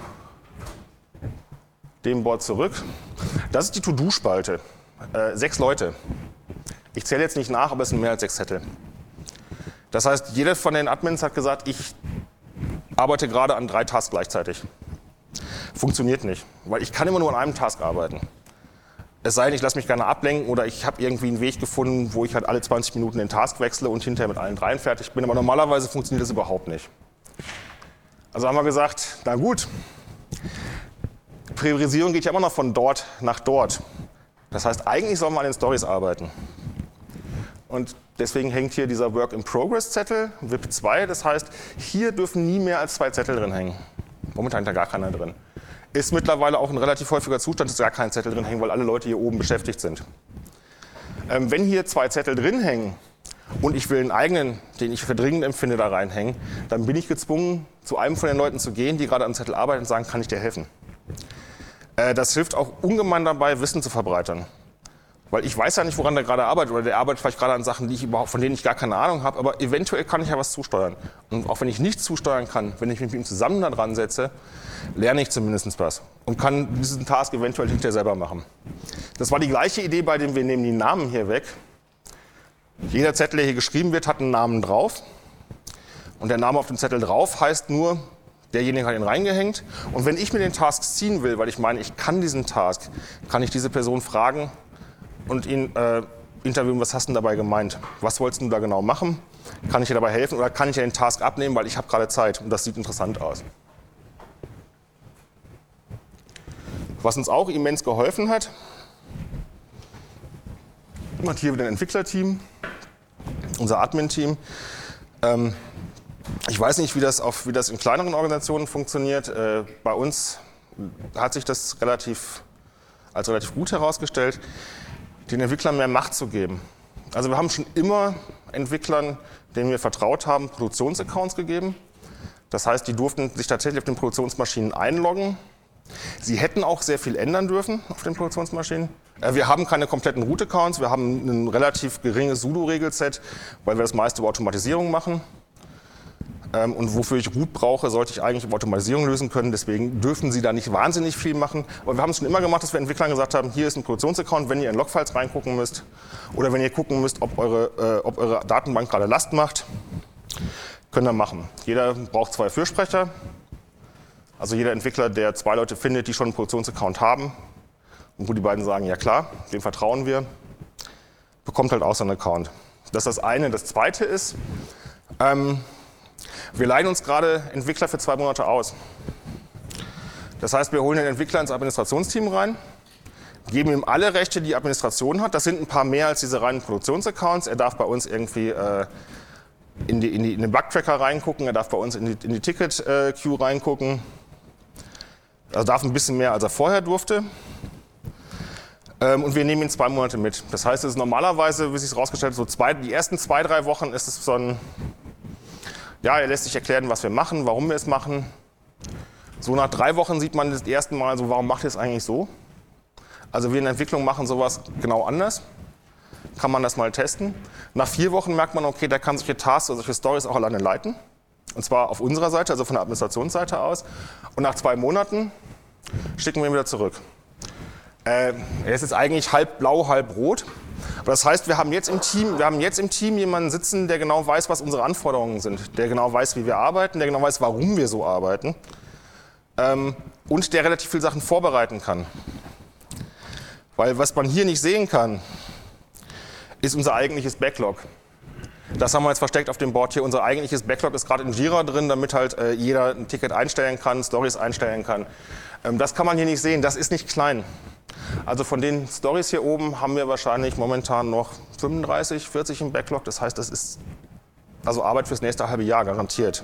dem Board zurück. Das ist die To-Do-Spalte. 6 Leute. Ich zähle jetzt nicht nach, aber es sind mehr als 6 Zettel. Das heißt, jeder von den Admins hat gesagt, ich arbeite gerade an 3 Tasks gleichzeitig. Funktioniert nicht, weil ich kann immer nur an einem Task arbeiten. Es sei denn, ich lasse mich gerne ablenken oder ich habe irgendwie einen Weg gefunden, wo ich halt alle 20 Minuten den Task wechsle und hinterher mit allen 3 fertig bin. Aber normalerweise funktioniert das überhaupt nicht. Also haben wir gesagt, na gut, Priorisierung geht ja immer noch von dort nach dort. Das heißt, eigentlich sollen wir an den Stories arbeiten. Und deswegen hängt hier dieser Work-in-Progress-Zettel, WIP 2. Das heißt, hier dürfen nie mehr als 2 Zettel drin hängen. Momentan ist da gar keiner drin. Ist mittlerweile auch ein relativ häufiger Zustand, dass gar kein Zettel drin hängen, weil alle Leute hier oben beschäftigt sind. Wenn hier 2 Zettel drin hängen und ich will einen eigenen, den ich für dringend empfinde, da reinhängen, dann bin ich gezwungen, zu einem von den Leuten zu gehen, die gerade am Zettel arbeiten und sagen, kann ich dir helfen? Das hilft auch ungemein dabei, Wissen zu verbreitern. Weil ich weiß ja nicht, woran der gerade arbeitet, oder der arbeitet vielleicht gerade an Sachen, von denen ich gar keine Ahnung habe, aber eventuell kann ich ja was zusteuern. Und auch wenn ich nichts zusteuern kann, wenn ich mich mit ihm zusammen da dran setze, lerne ich zumindest was und kann diesen Task eventuell hinterher selber machen. Das war die gleiche Idee bei dem, wir nehmen die Namen hier weg. Jeder Zettel, der hier geschrieben wird, hat einen Namen drauf. Und der Name auf dem Zettel drauf heißt nur, derjenige hat ihn reingehängt. Und wenn ich mir den Task ziehen will, weil ich meine, ich kann diesen Task, kann ich diese Person fragen und ihn interviewen, was hast du denn dabei gemeint? Was wolltest du da genau machen? Kann ich dir dabei helfen oder kann ich dir den Task abnehmen, weil ich habe gerade Zeit und das sieht interessant aus. Was uns auch immens geholfen hat, und hier wieder ein Entwicklerteam, unser Admin-Team. Ich weiß nicht, wie das in kleineren Organisationen funktioniert. Bei uns hat sich das als relativ gut herausgestellt, den Entwicklern mehr Macht zu geben. Also wir haben schon immer Entwicklern, denen wir vertraut haben, Produktionsaccounts gegeben. Das heißt, die durften sich tatsächlich auf den Produktionsmaschinen einloggen. Sie hätten auch sehr viel ändern dürfen auf den Produktionsmaschinen. Wir haben keine kompletten Root-Accounts, wir haben ein relativ geringes Sudo-Regelset, weil wir das meiste über Automatisierung machen. Und wofür ich Root brauche, sollte ich eigentlich über Automatisierung lösen können. Deswegen dürfen Sie da nicht wahnsinnig viel machen. Aber wir haben es schon immer gemacht, dass wir Entwicklern gesagt haben, hier ist ein Produktionsaccount, wenn ihr in Logfiles reingucken müsst oder wenn ihr gucken müsst, ob eure Datenbank gerade Last macht, könnt ihr machen. Jeder braucht 2 Fürsprecher. Also jeder Entwickler, der 2 Leute findet, die schon einen Produktionsaccount haben und wo die beiden sagen, ja klar, dem vertrauen wir, bekommt halt auch so einen Account. Das ist das eine. Das zweite ist, wir leihen uns gerade Entwickler für 2 Monate aus. Das heißt, wir holen den Entwickler ins Administrationsteam rein, geben ihm alle Rechte, die die Administration hat. Das sind ein paar mehr als diese reinen Produktionsaccounts. Er darf bei uns irgendwie in den Bugtracker reingucken, er darf bei uns in die Ticket-Queue reingucken. Er darf ein bisschen mehr, als er vorher durfte. Und wir nehmen ihn 2 Monate mit. Das heißt, es ist normalerweise, wie sich herausgestellt hat, die ersten 2, 3 Wochen ist es so ein, ja, er lässt sich erklären, was wir machen, warum wir es machen. So nach 3 Wochen sieht man das erste Mal so, warum macht ihr es eigentlich so? Also wir in der Entwicklung machen sowas genau anders. Kann man das mal testen. Nach 4 Wochen merkt man, okay, der kann solche Tasks oder solche Stories auch alleine leiten. Und zwar auf unserer Seite, also von der Administrationsseite aus. Und nach 2 Monaten schicken wir ihn wieder zurück. Er ist jetzt eigentlich halb blau, halb rot. Aber das heißt, wir haben jetzt im Team jemanden sitzen, der genau weiß, was unsere Anforderungen sind. Der genau weiß, wie wir arbeiten, der genau weiß, warum wir so arbeiten. Und der relativ viele Sachen vorbereiten kann. Weil was man hier nicht sehen kann, ist unser eigentliches Backlog. Das haben wir jetzt versteckt auf dem Board hier. Unser eigentliches Backlog ist gerade in Jira drin, damit halt jeder ein Ticket einstellen kann, Stories einstellen kann. Das kann man hier nicht sehen, das ist nicht klein. Also von den Stories hier oben haben wir wahrscheinlich momentan noch 35, 40 im Backlog. Das heißt, das ist also Arbeit fürs nächste halbe Jahr garantiert.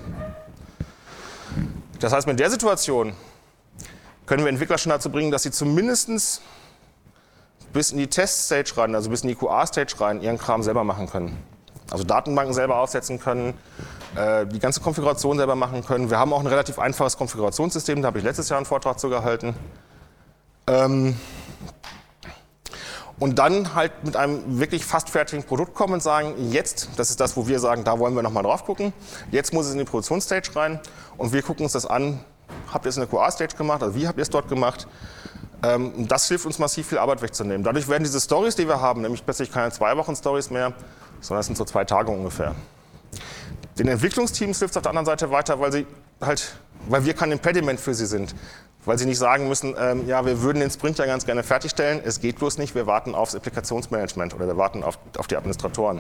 Das heißt, mit der Situation können wir Entwickler schon dazu bringen, dass sie zumindest bis in die Test-Stage rein, also bis in die QA-Stage rein, ihren Kram selber machen können. Also Datenbanken selber aufsetzen können, die ganze Konfiguration selber machen können. Wir haben auch ein relativ einfaches Konfigurationssystem, da habe ich letztes Jahr einen Vortrag zu gehalten. Und dann halt mit einem wirklich fast fertigen Produkt kommen und sagen, jetzt, das ist das, wo wir sagen, da wollen wir nochmal drauf gucken, jetzt muss es in die Produktionsstage rein und wir gucken uns das an, habt ihr es in der QA-Stage gemacht, also wie habt ihr es dort gemacht? Das hilft uns massiv viel Arbeit wegzunehmen. Dadurch werden diese Stories, die wir haben, nämlich plötzlich keine 2 Wochen Stories mehr, sondern es sind so 2 Tage ungefähr. Den Entwicklungsteams hilft es auf der anderen Seite weiter, weil wir kein Impediment für sie sind. Weil sie nicht sagen müssen, ja, wir würden den Sprint ja ganz gerne fertigstellen, es geht bloß nicht, wir warten aufs Applikationsmanagement oder wir warten auf die Administratoren.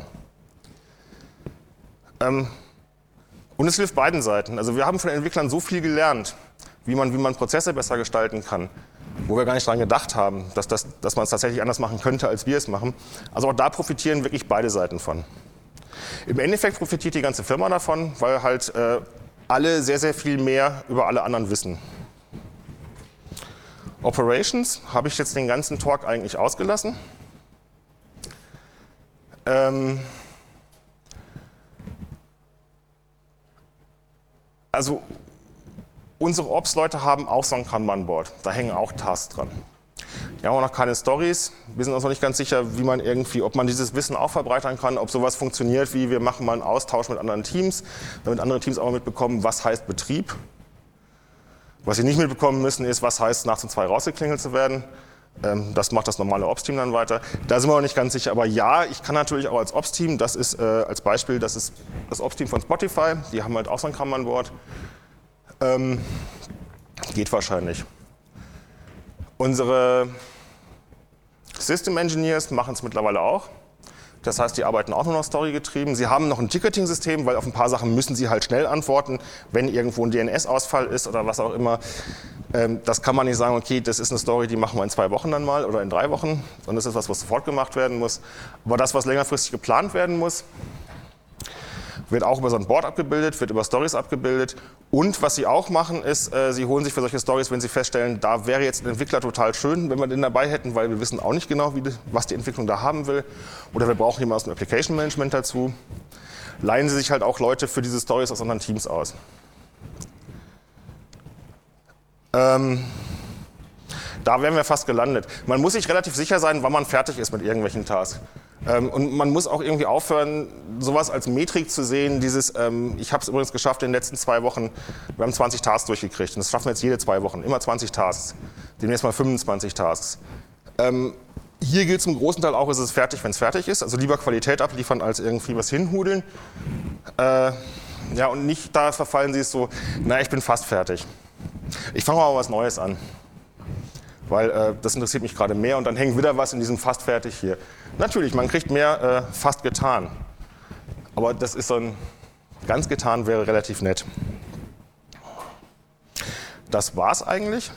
Und es hilft beiden Seiten. Also wir haben von den Entwicklern so viel gelernt, wie man Prozesse besser gestalten kann, wo wir gar nicht daran gedacht haben, dass man es tatsächlich anders machen könnte, als wir es machen. Also auch da profitieren wirklich beide Seiten von. Im Endeffekt profitiert die ganze Firma davon, weil halt alle sehr, sehr viel mehr über alle anderen wissen. Operations habe ich jetzt den ganzen Talk eigentlich ausgelassen. Also unsere Ops-Leute haben auch so ein Kanban-Board, da hängen auch Tasks dran. Wir haben auch noch keine Stories. Wir sind uns noch nicht ganz sicher, wie man irgendwie, ob man dieses Wissen auch verbreitern kann, ob sowas funktioniert, wie wir machen mal einen Austausch mit anderen Teams, damit andere Teams auch mal mitbekommen, was heißt Betrieb. Was sie nicht mitbekommen müssen, ist, was heißt, nachts um 2 rausgeklingelt zu werden. Das macht das normale Ops-Team dann weiter. Da sind wir noch nicht ganz sicher. Aber ja, ich kann natürlich auch als Ops-Team, das ist als Beispiel, das ist das Ops-Team von Spotify, die haben halt auch so ein Kram an Bord. Geht wahrscheinlich. Unsere System Engineers machen es mittlerweile auch. Das heißt, die arbeiten auch nur noch storygetrieben. Sie haben noch ein Ticketing-System, weil auf ein paar Sachen müssen sie halt schnell antworten, wenn irgendwo ein DNS-Ausfall ist oder was auch immer. Das kann man nicht sagen, okay, das ist eine Story, die machen wir in 2 Wochen dann mal oder in 3 Wochen, sondern das ist was sofort gemacht werden muss. Aber das, was längerfristig geplant werden muss, wird auch über so ein Board abgebildet, wird über Stories abgebildet. Und was sie auch machen, ist, sie holen sich für solche Stories, wenn sie feststellen, da wäre jetzt ein Entwickler total schön, wenn wir den dabei hätten, weil wir wissen auch nicht genau, was die Entwicklung da haben will. Oder wir brauchen jemanden aus dem Application Management dazu. Leihen sie sich halt auch Leute für diese Stories aus anderen Teams aus. Da wären wir fast gelandet. Man muss sich relativ sicher sein, wann man fertig ist mit irgendwelchen Tasks. Und man muss auch irgendwie aufhören, sowas als Metrik zu sehen. Ich habe es übrigens geschafft in den letzten 2 Wochen, wir haben 20 Tasks durchgekriegt. Und das schaffen wir jetzt jede 2 Wochen, immer 20 Tasks. Demnächst mal 25 Tasks. Hier gilt es im großen Teil auch, ist es fertig, wenn es fertig ist. Also lieber Qualität abliefern, als irgendwie was hinhudeln. Ja, und nicht da verfallen sie es so, na, ich bin fast fertig. Ich fange mal was Neues an. Weil das interessiert mich gerade mehr und dann hängt wieder was in diesem fast fertig hier. Natürlich, man kriegt mehr fast getan. Aber das ist so ein ganz getan wäre relativ nett. Das war's eigentlich.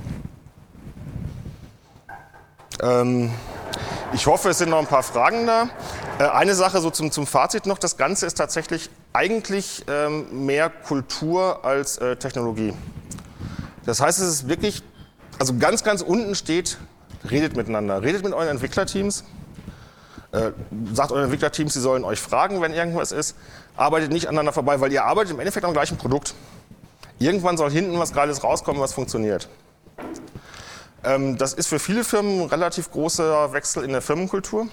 Ich hoffe, es sind noch ein paar Fragen da. Eine Sache so zum Fazit noch, das Ganze ist tatsächlich eigentlich mehr Kultur als Technologie. Das heißt, es ist wirklich, also ganz, ganz unten steht, redet miteinander, redet mit euren Entwicklerteams, sagt euren Entwicklerteams, sie sollen euch fragen, wenn irgendwas ist, arbeitet nicht aneinander vorbei, weil ihr arbeitet im Endeffekt am gleichen Produkt. Irgendwann soll hinten was Geiles rauskommen, was funktioniert. Das ist für viele Firmen ein relativ großer Wechsel in der Firmenkultur.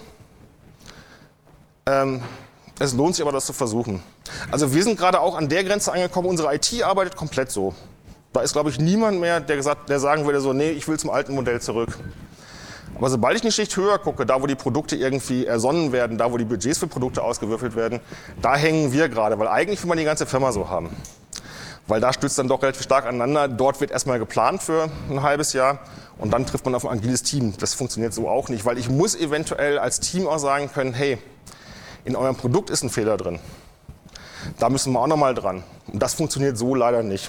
Es lohnt sich aber, das zu versuchen. Also wir sind gerade auch an der Grenze angekommen, unsere IT arbeitet komplett so. Da ist, glaube ich, niemand mehr, der sagen würde, so, nee, ich will zum alten Modell zurück. Aber sobald ich eine Schicht höher gucke, da wo die Produkte irgendwie ersonnen werden, da wo die Budgets für Produkte ausgewürfelt werden, da hängen wir gerade, weil eigentlich will man die ganze Firma so haben. Weil da stützt dann doch relativ stark aneinander. Dort wird erstmal geplant für ein halbes Jahr und dann trifft man auf ein agiles Team. Das funktioniert so auch nicht, weil ich muss eventuell als Team auch sagen können, hey, in eurem Produkt ist ein Fehler drin. Da müssen wir auch nochmal dran. Und das funktioniert so leider nicht.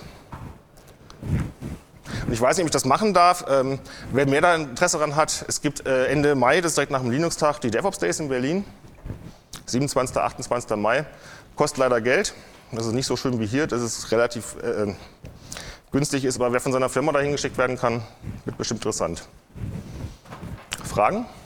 Und ich weiß nicht, ob ich das machen darf. Wer mehr da Interesse daran hat, es gibt Ende Mai, das ist direkt nach dem Linux-Tag, die DevOps Days in Berlin. 27. 28. Mai. Kostet leider Geld. Das ist nicht so schön wie hier, dass es relativ günstig ist. Aber wer von seiner Firma dahin geschickt werden kann, wird bestimmt interessant. Fragen?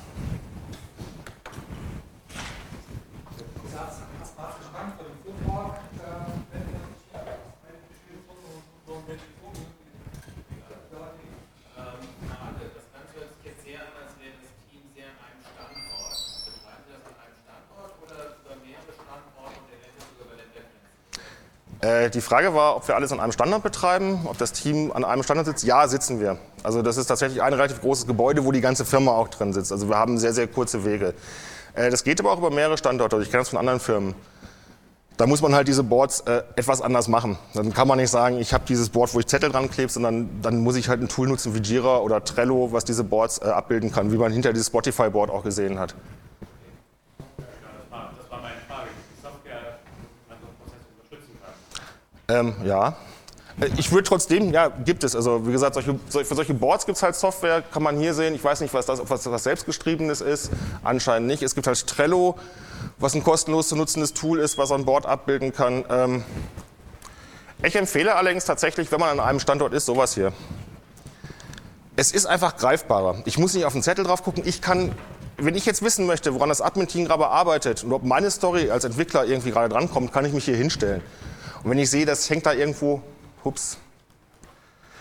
Die Frage war, ob wir alles an einem Standort betreiben, ob das Team an einem Standort sitzt. Ja, sitzen wir. Also das ist tatsächlich ein relativ großes Gebäude, wo die ganze Firma auch drin sitzt. Also wir haben sehr, sehr kurze Wege. Das geht aber auch über mehrere Standorte. Also ich kenne das von anderen Firmen. Da muss man halt diese Boards etwas anders machen. Dann kann man nicht sagen, ich habe dieses Board, wo ich Zettel dran klebe, sondern dann muss ich halt ein Tool nutzen wie Jira oder Trello, was diese Boards abbilden kann, wie man hinter dieses Spotify-Board auch gesehen hat. Ja, ich würde trotzdem, ja, gibt es. Also wie gesagt, für solche Boards gibt es halt Software, kann man hier sehen. Ich weiß nicht, ob das was selbstgeschriebenes ist, anscheinend nicht. Es gibt halt Trello, was ein kostenlos zu nutzendes Tool ist, was ein Board abbilden kann. Ich empfehle allerdings tatsächlich, wenn man an einem Standort ist, sowas hier. Es ist einfach greifbarer. Ich muss nicht auf den Zettel drauf gucken. Wenn ich jetzt wissen möchte, woran das Admin-Team gerade arbeitet und ob meine Story als Entwickler irgendwie gerade drankommt, kann ich mich hier hinstellen. Und wenn ich sehe, das hängt da irgendwo,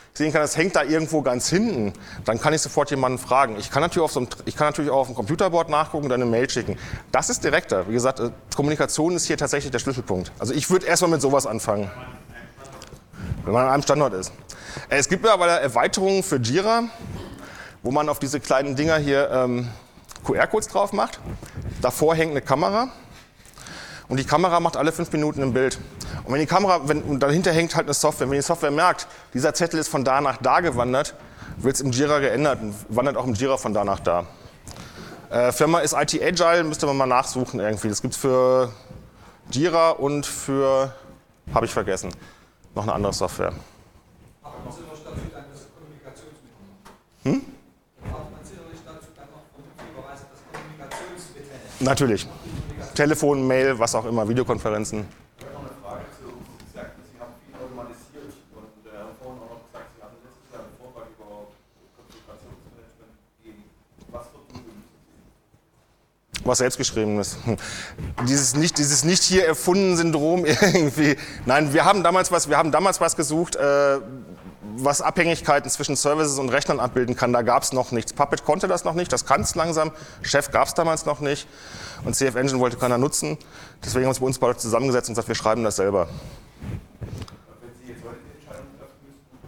sehen kann, es hängt da irgendwo ganz hinten, dann kann ich sofort jemanden fragen. Ich kann natürlich auch auf dem Computerboard nachgucken und eine Mail schicken. Das ist direkter. Wie gesagt, Kommunikation ist hier tatsächlich der Schlüsselpunkt. Also ich würde erstmal mit sowas anfangen, wenn man an einem Standort ist. Es gibt aber Erweiterungen für Jira, wo man auf diese kleinen Dinger hier QR-Codes drauf macht. Davor hängt eine Kamera. Und die Kamera macht alle 5 Minuten ein Bild. Und wenn die Kamera, und dahinter hängt halt eine Software. Wenn die Software merkt, dieser Zettel ist von da nach da gewandert, wird es im Jira geändert und wandert auch im Jira von da nach da. Firma ist IT Agile, müsste man mal nachsuchen irgendwie. Das gibt es für Jira und für, habe ich vergessen, noch eine andere Software. Aber man sicherlich dazu dann das Kommunikationsmittel. Braucht man sicherlich dazu dann noch vernünftigerweise das Kommunikationsmittel. Natürlich. Telefon, Mail, was auch immer, Videokonferenzen. Ich habe noch eine Frage zu, Sie sagten, Sie haben viel automatisiert und haben vorhin auch noch gesagt, Sie hatten letztes Jahr einen Vortrag über Konzentrationsmanagement gegeben. Was für Tools? Was selbstgeschriebenes. Dieses nicht hier erfunden Syndrom irgendwie. Nein, wir haben damals was gesucht, was Abhängigkeiten zwischen Services und Rechnern abbilden kann. Da gab es noch nichts. Puppet konnte das noch nicht, das kann es langsam. Chef gab es damals noch nicht. Und CF Engine wollte keiner nutzen. Deswegen haben wir uns bei uns zusammengesetzt und gesagt, wir schreiben das selber. Wenn Sie jetzt heute die Entscheidung treffen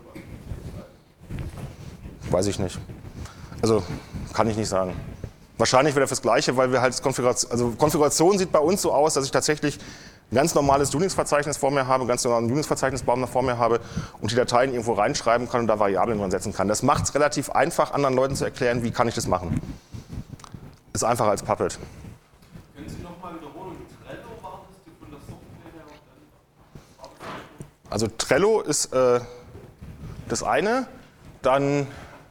müssten, Weiß ich nicht. Also kann ich nicht sagen. Wahrscheinlich wieder fürs Gleiche, weil wir halt Konfiguration sieht bei uns so aus, dass ich tatsächlich ein ganz normales Unix-Verzeichnis vor mir habe, ganz normalen Unix-Verzeichnisbaum vor mir habe und die Dateien irgendwo reinschreiben kann und da Variablen dran setzen kann. Das macht es relativ einfach, anderen Leuten zu erklären, wie kann ich das machen. Ist einfacher als Puppet. können Sie nochmal wiederholen, Trello war das, die von der Software her und dann? Also Trello ist das eine, dann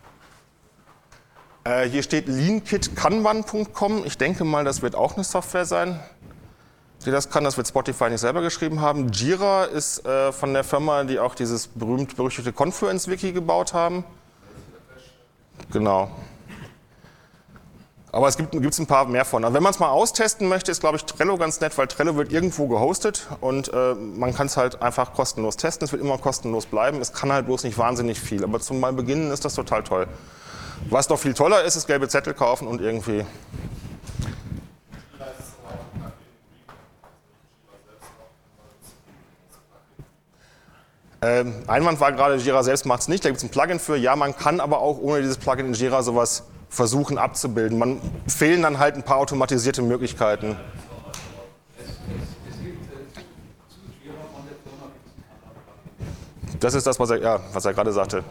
hier steht leankitkanban.com. Ich denke mal, das wird auch eine Software sein, die das kann. Das wird Spotify nicht selber geschrieben haben. Jira ist von der Firma, die auch dieses berühmt-berüchtigte Confluence-Wiki gebaut haben. Genau. Aber es gibt ein paar mehr von. Also wenn man es mal austesten möchte, ist, glaube ich, Trello ganz nett, weil Trello wird irgendwo gehostet und man kann es halt einfach kostenlos testen. Es wird immer kostenlos bleiben. Es kann halt bloß nicht wahnsinnig viel. Aber zum Mal beginnen ist das total toll. Was noch viel toller ist, ist gelbe Zettel kaufen und irgendwie. Einwand war gerade, Jira selbst macht es nicht. Da gibt es ein Plugin für. Ja, man kann aber auch ohne dieses Plugin in Jira sowas versuchen abzubilden. Man fehlen dann halt ein paar automatisierte Möglichkeiten. Das ist das, was er gerade sagte.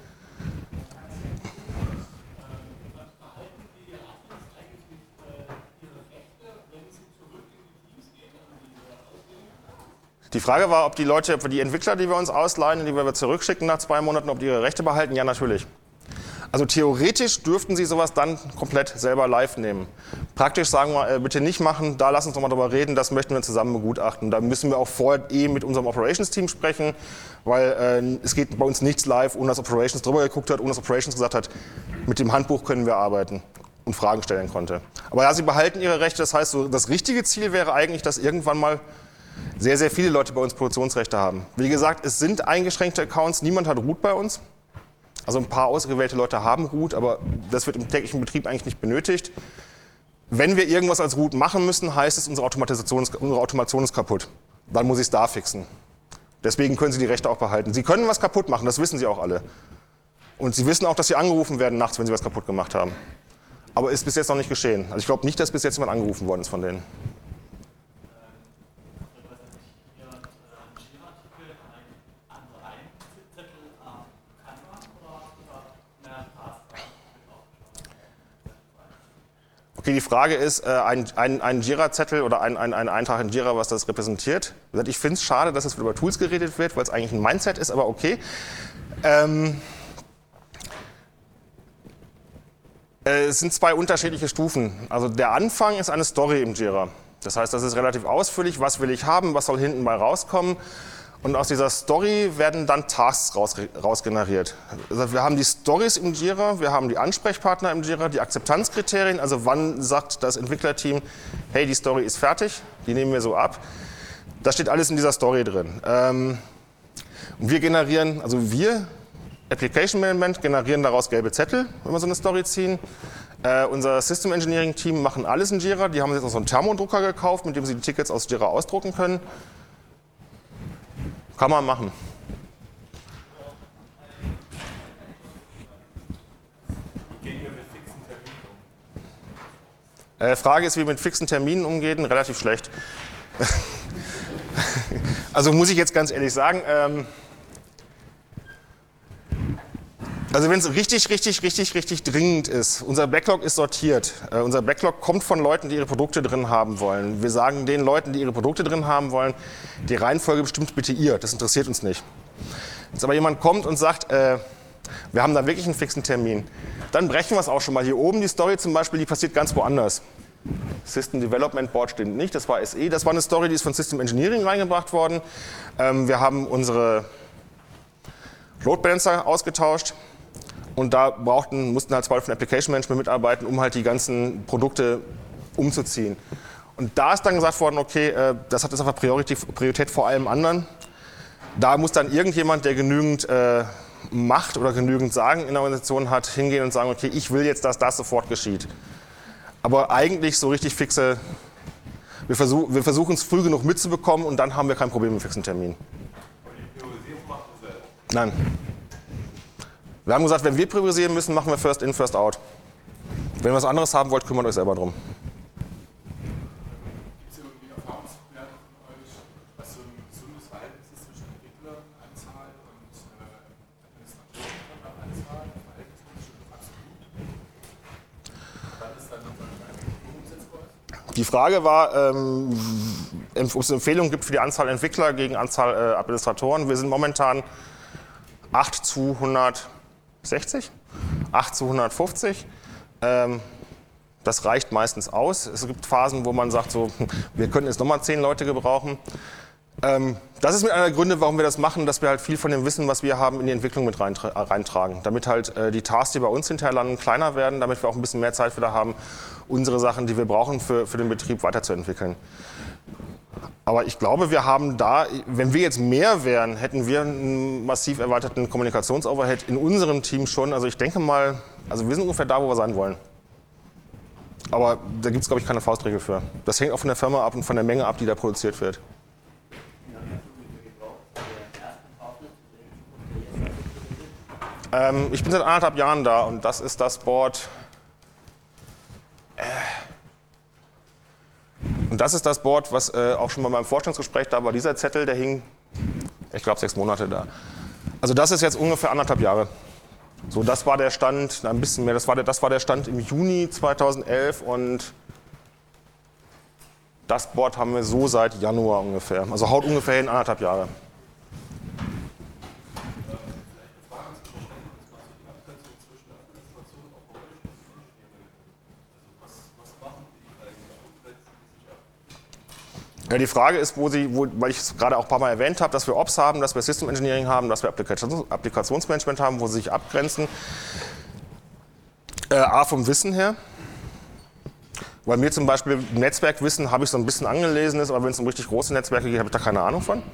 Die Frage war, ob die Entwickler, die wir uns ausleihen, die wir zurückschicken nach 2 Monaten, ob die ihre Rechte behalten. Ja, natürlich. Also theoretisch dürften sie sowas dann komplett selber live nehmen. Praktisch sagen wir, bitte nicht machen, da lass uns doch mal drüber reden, das möchten wir zusammen begutachten. Da müssen wir auch vorher mit unserem Operations-Team sprechen, weil es geht bei uns nichts live, ohne dass Operations drüber geguckt hat, ohne dass Operations gesagt hat, mit dem Handbuch können wir arbeiten und Fragen stellen konnte. Aber ja, sie behalten ihre Rechte, das heißt, so, das richtige Ziel wäre eigentlich, dass irgendwann mal sehr, sehr viele Leute bei uns Produktionsrechte haben. Wie gesagt, es sind eingeschränkte Accounts, niemand hat Root bei uns. Also ein paar ausgewählte Leute haben Root, aber das wird im täglichen Betrieb eigentlich nicht benötigt. Wenn wir irgendwas als Root machen müssen, heißt es, unsere Automation ist kaputt. Dann muss ich es da fixen. Deswegen können Sie die Rechte auch behalten. Sie können was kaputt machen, das wissen Sie auch alle. Und Sie wissen auch, dass Sie angerufen werden nachts, wenn Sie was kaputt gemacht haben. Aber ist bis jetzt noch nicht geschehen. Also ich glaube nicht, dass bis jetzt jemand angerufen worden ist von denen. Okay, die Frage ist, ein Jira-Zettel oder ein Eintrag in Jira, was das repräsentiert. Ich finde es schade, dass es über Tools geredet wird, weil es eigentlich ein Mindset ist, aber okay. Es sind 2 unterschiedliche Stufen. Also der Anfang ist eine Story im Jira. Das heißt, das ist relativ ausführlich, was will ich haben, was soll hinten bei rauskommen. Und aus dieser Story werden dann Tasks rausgeneriert. Also wir haben die Stories im Jira, wir haben die Ansprechpartner im Jira, die Akzeptanzkriterien, also wann sagt das Entwicklerteam, hey, die Story ist fertig, die nehmen wir so ab. Das steht alles in dieser Story drin. Und wir generieren, also wir, Application Management generieren daraus gelbe Zettel, wenn wir so eine Story ziehen. Unser System Engineering Team machen alles in Jira. Die haben jetzt auch so einen Thermodrucker gekauft, mit dem sie die Tickets aus Jira ausdrucken können. Kann man machen. Frage ist, wie wir mit fixen Terminen umgehen. Relativ schlecht. Also muss ich jetzt ganz ehrlich sagen, also wenn es richtig dringend ist, unser Backlog ist sortiert. Unser Backlog kommt von Leuten, die ihre Produkte drin haben wollen. Wir sagen den Leuten, die ihre Produkte drin haben wollen, die Reihenfolge bestimmt bitte ihr. Das interessiert uns nicht. Jetzt aber jemand kommt und sagt, wir haben da wirklich einen fixen Termin, dann brechen wir es auch schon mal. Hier oben die Story zum Beispiel, die passiert ganz woanders. System Development Board stimmt nicht, das war SE. Das war eine Story, die ist von System Engineering reingebracht worden. Wir haben unsere Load Balancer ausgetauscht und da mussten halt 2 von Application Management mitarbeiten, um halt die ganzen Produkte umzuziehen. Und da ist dann gesagt worden, okay, das hat jetzt einfach Priorität vor allem anderen. Da muss dann irgendjemand, der genügend Macht oder genügend Sagen in der Organisation hat, hingehen und sagen, okay, ich will jetzt, dass das sofort geschieht. Aber eigentlich so richtig fixe, wir versuchen es früh genug mitzubekommen und dann haben wir kein Problem mit fixen Terminen. Aber die Priorisierung machen wir selber? Nein. Wir haben gesagt, wenn wir priorisieren müssen, machen wir First in, First out. Wenn ihr was anderes haben wollt, kümmert euch selber drum. Gibt es irgendwie Erfahrungswerte von euch, was so ein gesundes Verhältnis ist zwischen Entwickleranzahl und Administratorenanzahl? Verhältnismäßig absolut? Wann ist dann umsetzbar? Die Frage war, ob es eine Empfehlung gibt für die Anzahl Entwickler gegen Anzahl Administratoren. Wir sind momentan 8 zu 160, 8 zu 150. Das reicht meistens aus. Es gibt Phasen, wo man sagt, so, wir könnten jetzt nochmal 10 Leute gebrauchen. Das ist mit einer der Gründe, warum wir das machen, dass wir halt viel von dem Wissen, was wir haben, in die Entwicklung mit reintragen. Damit halt die Tasks, die bei uns hinterher landen, kleiner werden, damit wir auch ein bisschen mehr Zeit wieder haben, unsere Sachen, die wir brauchen, für den Betrieb weiterzuentwickeln. Aber ich glaube, wir haben da, wenn wir jetzt mehr wären, hätten wir einen massiv erweiterten Kommunikationsoverhead in unserem Team schon. Also ich denke mal, also wir sind ungefähr da, wo wir sein wollen. Aber da gibt es, glaube ich, keine Faustregel für. Das hängt auch von der Firma ab und von der Menge ab, die da produziert wird. Ich bin seit 1,5 Jahren da und das ist das Board. Und das ist das Board, was auch schon mal beim Vorstellungsgespräch da war. Dieser Zettel, der hing, ich glaube, 6 Monate da. Also das ist jetzt ungefähr 1,5 Jahre. So, das war der Stand, ein bisschen mehr, das war der Stand im Juni 2011 und das Board haben wir so seit Januar ungefähr. Also haut ungefähr hin 1,5 Jahre. Ja, die Frage ist, weil ich es gerade auch ein paar Mal erwähnt habe, dass wir Ops haben, dass wir System Engineering haben, dass wir Applikationsmanagement haben, wo sie sich abgrenzen. A, vom Wissen her. Weil mir zum Beispiel Netzwerkwissen habe ich so ein bisschen angelesen, aber wenn es um richtig große Netzwerke geht, habe ich da keine Ahnung von.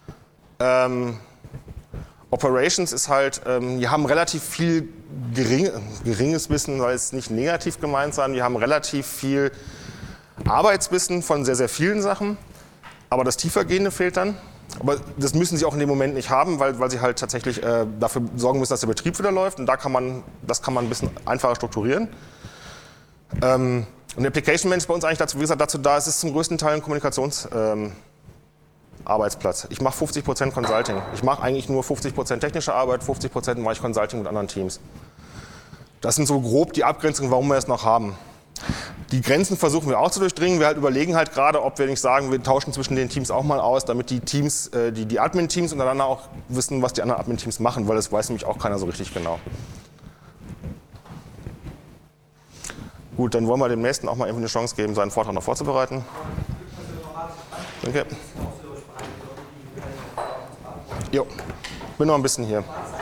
Operations ist halt, die haben relativ viel geringes Wissen, soll es nicht negativ gemeint sein, die haben relativ viel Arbeitswissen von sehr, sehr vielen Sachen, aber das Tiefergehende fehlt dann. Aber das müssen sie auch in dem Moment nicht haben, weil sie halt tatsächlich dafür sorgen müssen, dass der Betrieb wieder läuft und das kann man ein bisschen einfacher strukturieren. Und Application Management ist bei uns eigentlich dazu, wie gesagt, dazu da, es ist zum größten Teil ein Kommunikationsarbeitsplatz. Ich mache 50% Consulting. Ich mache eigentlich nur 50% technische Arbeit, 50% mache ich Consulting mit anderen Teams. Das sind so grob die Abgrenzungen, warum wir es noch haben. Die Grenzen versuchen wir auch zu durchdringen. Wir halt überlegen halt gerade, ob wir nicht sagen, wir tauschen zwischen den Teams auch mal aus, damit die Teams, die Admin-Teams untereinander auch wissen, was die anderen Admin-Teams machen, weil das weiß nämlich auch keiner so richtig genau. Gut, dann wollen wir dem Nächsten auch mal eine Chance geben, seinen Vortrag noch vorzubereiten. Danke. Jo, bin noch ein bisschen hier.